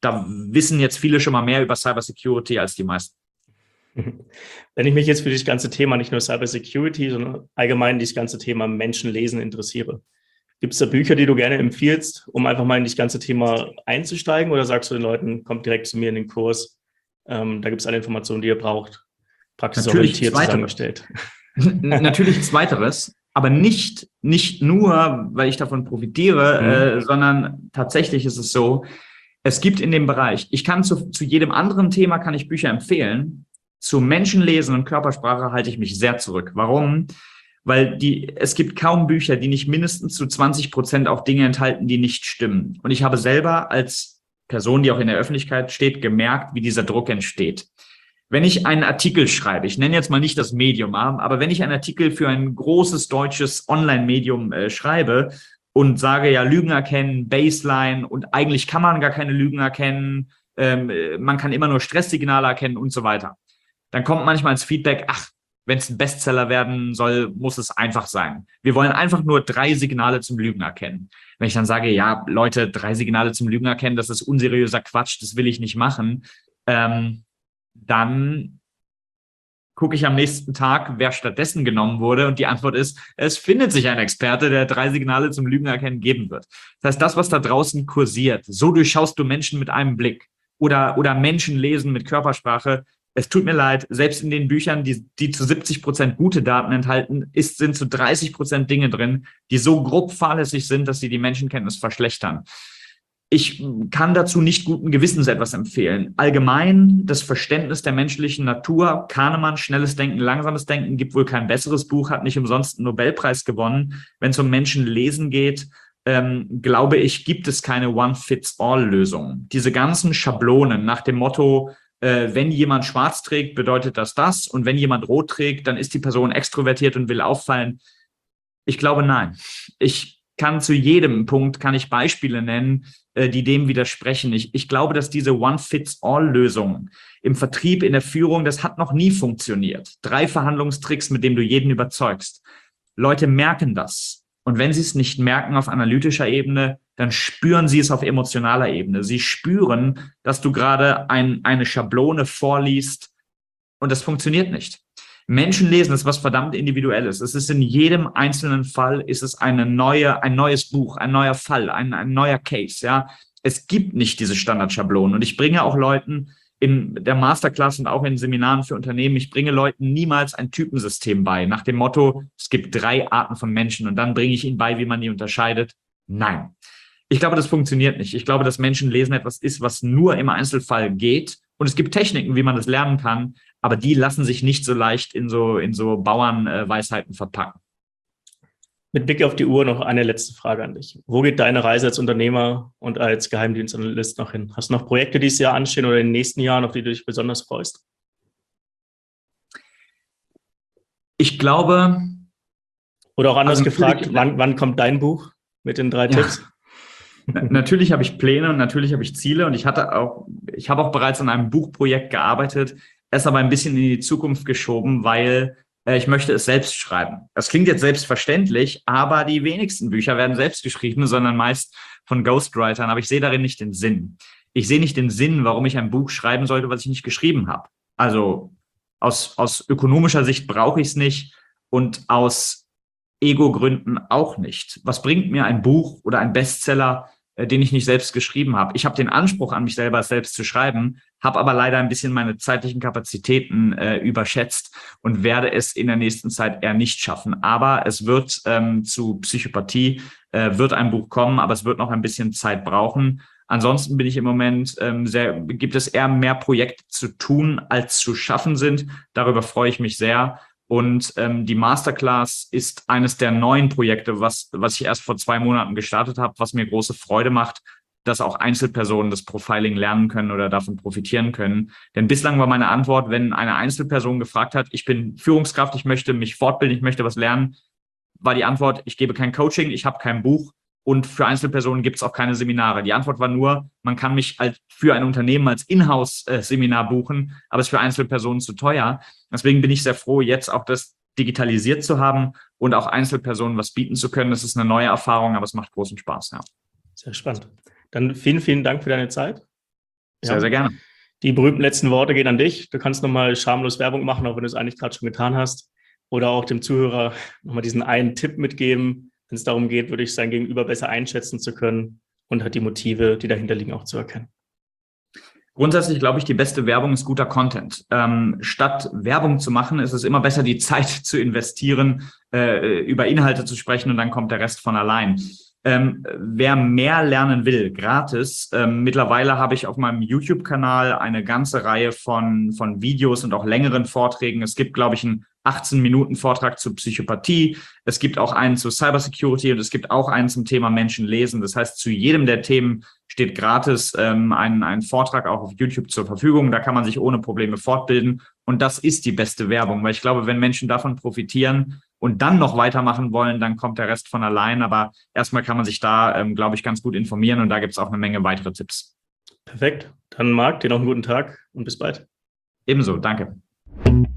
da wissen jetzt viele schon mal mehr über Cybersecurity als die meisten. Wenn ich mich jetzt für das ganze Thema, nicht nur Cybersecurity, sondern allgemein das ganze Thema Menschenlesen interessiere, gibt es da Bücher, die du gerne empfiehlst, um einfach mal in das ganze Thema einzusteigen? Oder sagst du den Leuten, kommt direkt zu mir in den Kurs, da gibt es alle Informationen, die ihr braucht, praxisorientiert zusammengestellt? Natürlich Zweiteres, aber nicht nur, weil ich davon profitiere, sondern tatsächlich ist es so, es gibt in dem Bereich, ich kann zu jedem anderen Thema kann ich Bücher empfehlen, zu Menschenlesen und Körpersprache halte ich mich sehr zurück. Warum? Weil es gibt kaum Bücher, die nicht mindestens zu 20% auch Dinge enthalten, die nicht stimmen. Und ich habe selber als Person, die auch in der Öffentlichkeit steht, gemerkt, wie dieser Druck entsteht. Wenn ich einen Artikel schreibe, ich nenne jetzt mal nicht das Medium, aber wenn ich einen Artikel für ein großes deutsches Online-Medium schreibe und sage, ja, Lügen erkennen, Baseline und eigentlich kann man gar keine Lügen erkennen, man kann immer nur Stresssignale erkennen und so weiter, dann kommt manchmal ins Feedback, ach, wenn es ein Bestseller werden soll, muss es einfach sein. Wir wollen einfach nur 3 Signale zum Lügen erkennen. Wenn ich dann sage, ja, Leute, 3 Signale zum Lügen erkennen, das ist unseriöser Quatsch, das will ich nicht machen, dann gucke ich am nächsten Tag, wer stattdessen genommen wurde. Und die Antwort ist, es findet sich ein Experte, der 3 Signale zum Lügen erkennen geben wird. Das heißt, das, was da draußen kursiert, so durchschaust du Menschen mit einem Blick oder Menschen lesen mit Körpersprache. Es tut mir leid, selbst in den Büchern, die zu 70% gute Daten enthalten, sind zu 30% Dinge drin, die so grob fahrlässig sind, dass sie die Menschenkenntnis verschlechtern. Ich kann dazu nicht guten Gewissens etwas empfehlen. Allgemein das Verständnis der menschlichen Natur, Kahnemann, Schnelles Denken, Langsames Denken, gibt wohl kein besseres Buch, hat nicht umsonst einen Nobelpreis gewonnen. Wenn es um Menschenlesen geht, glaube ich, gibt es keine One-Fits-All-Lösung. Diese ganzen Schablonen nach dem Motto, wenn jemand schwarz trägt, bedeutet das und wenn jemand rot trägt, dann ist die Person extrovertiert und will auffallen. Ich glaube, nein. Ich kann zu jedem Punkt Beispiele nennen, die dem widersprechen. Ich glaube, dass diese One-Fits-All-Lösung im Vertrieb, in der Führung, das hat noch nie funktioniert. 3 Verhandlungstricks, mit denen du jeden überzeugst. Leute merken das. Und wenn sie es nicht merken auf analytischer Ebene, dann spüren sie es auf emotionaler Ebene. Sie spüren, dass du gerade eine Schablone vorliest und das funktioniert nicht. Menschenlesen ist was verdammt Individuelles. Es ist in jedem einzelnen Fall ist es ein neues Buch, ein neuer Fall, ein neuer Case. Ja, es gibt nicht diese Standardschablonen. Und ich bringe auch Leuten in der Masterclass und auch in Seminaren für Unternehmen, ich bringe Leuten niemals ein Typensystem bei, nach dem Motto, es gibt 3 Arten von Menschen und dann bringe ich ihnen bei, wie man die unterscheidet. Nein. Ich glaube, das funktioniert nicht. Ich glaube, dass Menschenlesen etwas ist, was nur im Einzelfall geht. Und es gibt Techniken, wie man das lernen kann, aber die lassen sich nicht so leicht in so Bauernweisheiten verpacken. Mit Blick auf die Uhr noch eine letzte Frage an dich. Wo geht deine Reise als Unternehmer und als Geheimdienstanalyst noch hin? Hast du noch Projekte, die dieses Jahr anstehen oder in den nächsten Jahren, auf die du dich besonders freust? Ich glaube... Oder auch anders gefragt, wann kommt dein Buch mit den 3 Tipps? Natürlich habe ich Pläne und natürlich habe ich Ziele und ich habe auch bereits an einem Buchprojekt gearbeitet, es aber ein bisschen in die Zukunft geschoben, weil ich möchte es selbst schreiben. Das klingt jetzt selbstverständlich, aber die wenigsten Bücher werden selbst geschrieben, sondern meist von Ghostwritern. Aber ich sehe darin nicht den Sinn. Ich sehe nicht den Sinn, warum ich ein Buch schreiben sollte, was ich nicht geschrieben habe. Also aus ökonomischer Sicht brauche ich es nicht und aus Ego-Gründen auch nicht. Was bringt mir ein Buch oder ein Bestseller, den ich nicht selbst geschrieben habe? Ich habe den Anspruch an mich selber, es selbst zu schreiben, habe aber leider ein bisschen meine zeitlichen Kapazitäten überschätzt und werde es in der nächsten Zeit eher nicht schaffen. Aber es wird zu Psychopathie, wird ein Buch kommen, aber es wird noch ein bisschen Zeit brauchen. Ansonsten bin ich im Moment gibt es eher mehr Projekte zu tun, als zu schaffen sind. Darüber freue ich mich sehr. Und die Masterclass ist eines der neuen Projekte, was ich erst vor 2 Monaten gestartet habe, was mir große Freude macht, dass auch Einzelpersonen das Profiling lernen können oder davon profitieren können. Denn bislang war meine Antwort, wenn eine Einzelperson gefragt hat, ich bin Führungskraft, ich möchte mich fortbilden, ich möchte was lernen, war die Antwort, ich gebe kein Coaching, ich habe kein Buch und für Einzelpersonen gibt es auch keine Seminare. Die Antwort war nur, man kann mich für ein Unternehmen als Inhouse-Seminar buchen, aber es ist für Einzelpersonen zu teuer. Deswegen bin ich sehr froh, jetzt auch das digitalisiert zu haben und auch Einzelpersonen was bieten zu können. Das ist eine neue Erfahrung, aber es macht großen Spaß. Ja. Sehr spannend. Dann vielen, vielen Dank für deine Zeit. Sehr, sehr gerne. Die berühmten letzten Worte gehen an dich. Du kannst nochmal schamlos Werbung machen, auch wenn du es eigentlich gerade schon getan hast. Oder auch dem Zuhörer nochmal diesen einen Tipp mitgeben, wenn es darum geht, wirklich sein Gegenüber besser einschätzen zu können und halt die Motive, die dahinter liegen, auch zu erkennen. Grundsätzlich glaube ich, die beste Werbung ist guter Content. Statt Werbung zu machen, ist es immer besser, die Zeit zu investieren, über Inhalte zu sprechen und dann kommt der Rest von allein. Wer mehr lernen will, gratis, mittlerweile habe ich auf meinem YouTube-Kanal eine ganze Reihe von Videos und auch längeren Vorträgen. Es gibt, glaube ich, einen 18-Minuten-Vortrag zu Psychopathie. Es gibt auch einen zu Cybersecurity und es gibt auch einen zum Thema Menschen lesen. Das heißt, zu jedem der Themen steht gratis ein Vortrag auch auf YouTube zur Verfügung. Da kann man sich ohne Probleme fortbilden. Und das ist die beste Werbung, weil ich glaube, wenn Menschen davon profitieren und dann noch weitermachen wollen, dann kommt der Rest von allein. Aber erstmal kann man sich da, glaube ich, ganz gut informieren und da gibt es auch eine Menge weitere Tipps. Perfekt. Dann Marc, dir noch einen guten Tag und bis bald. Ebenso, danke.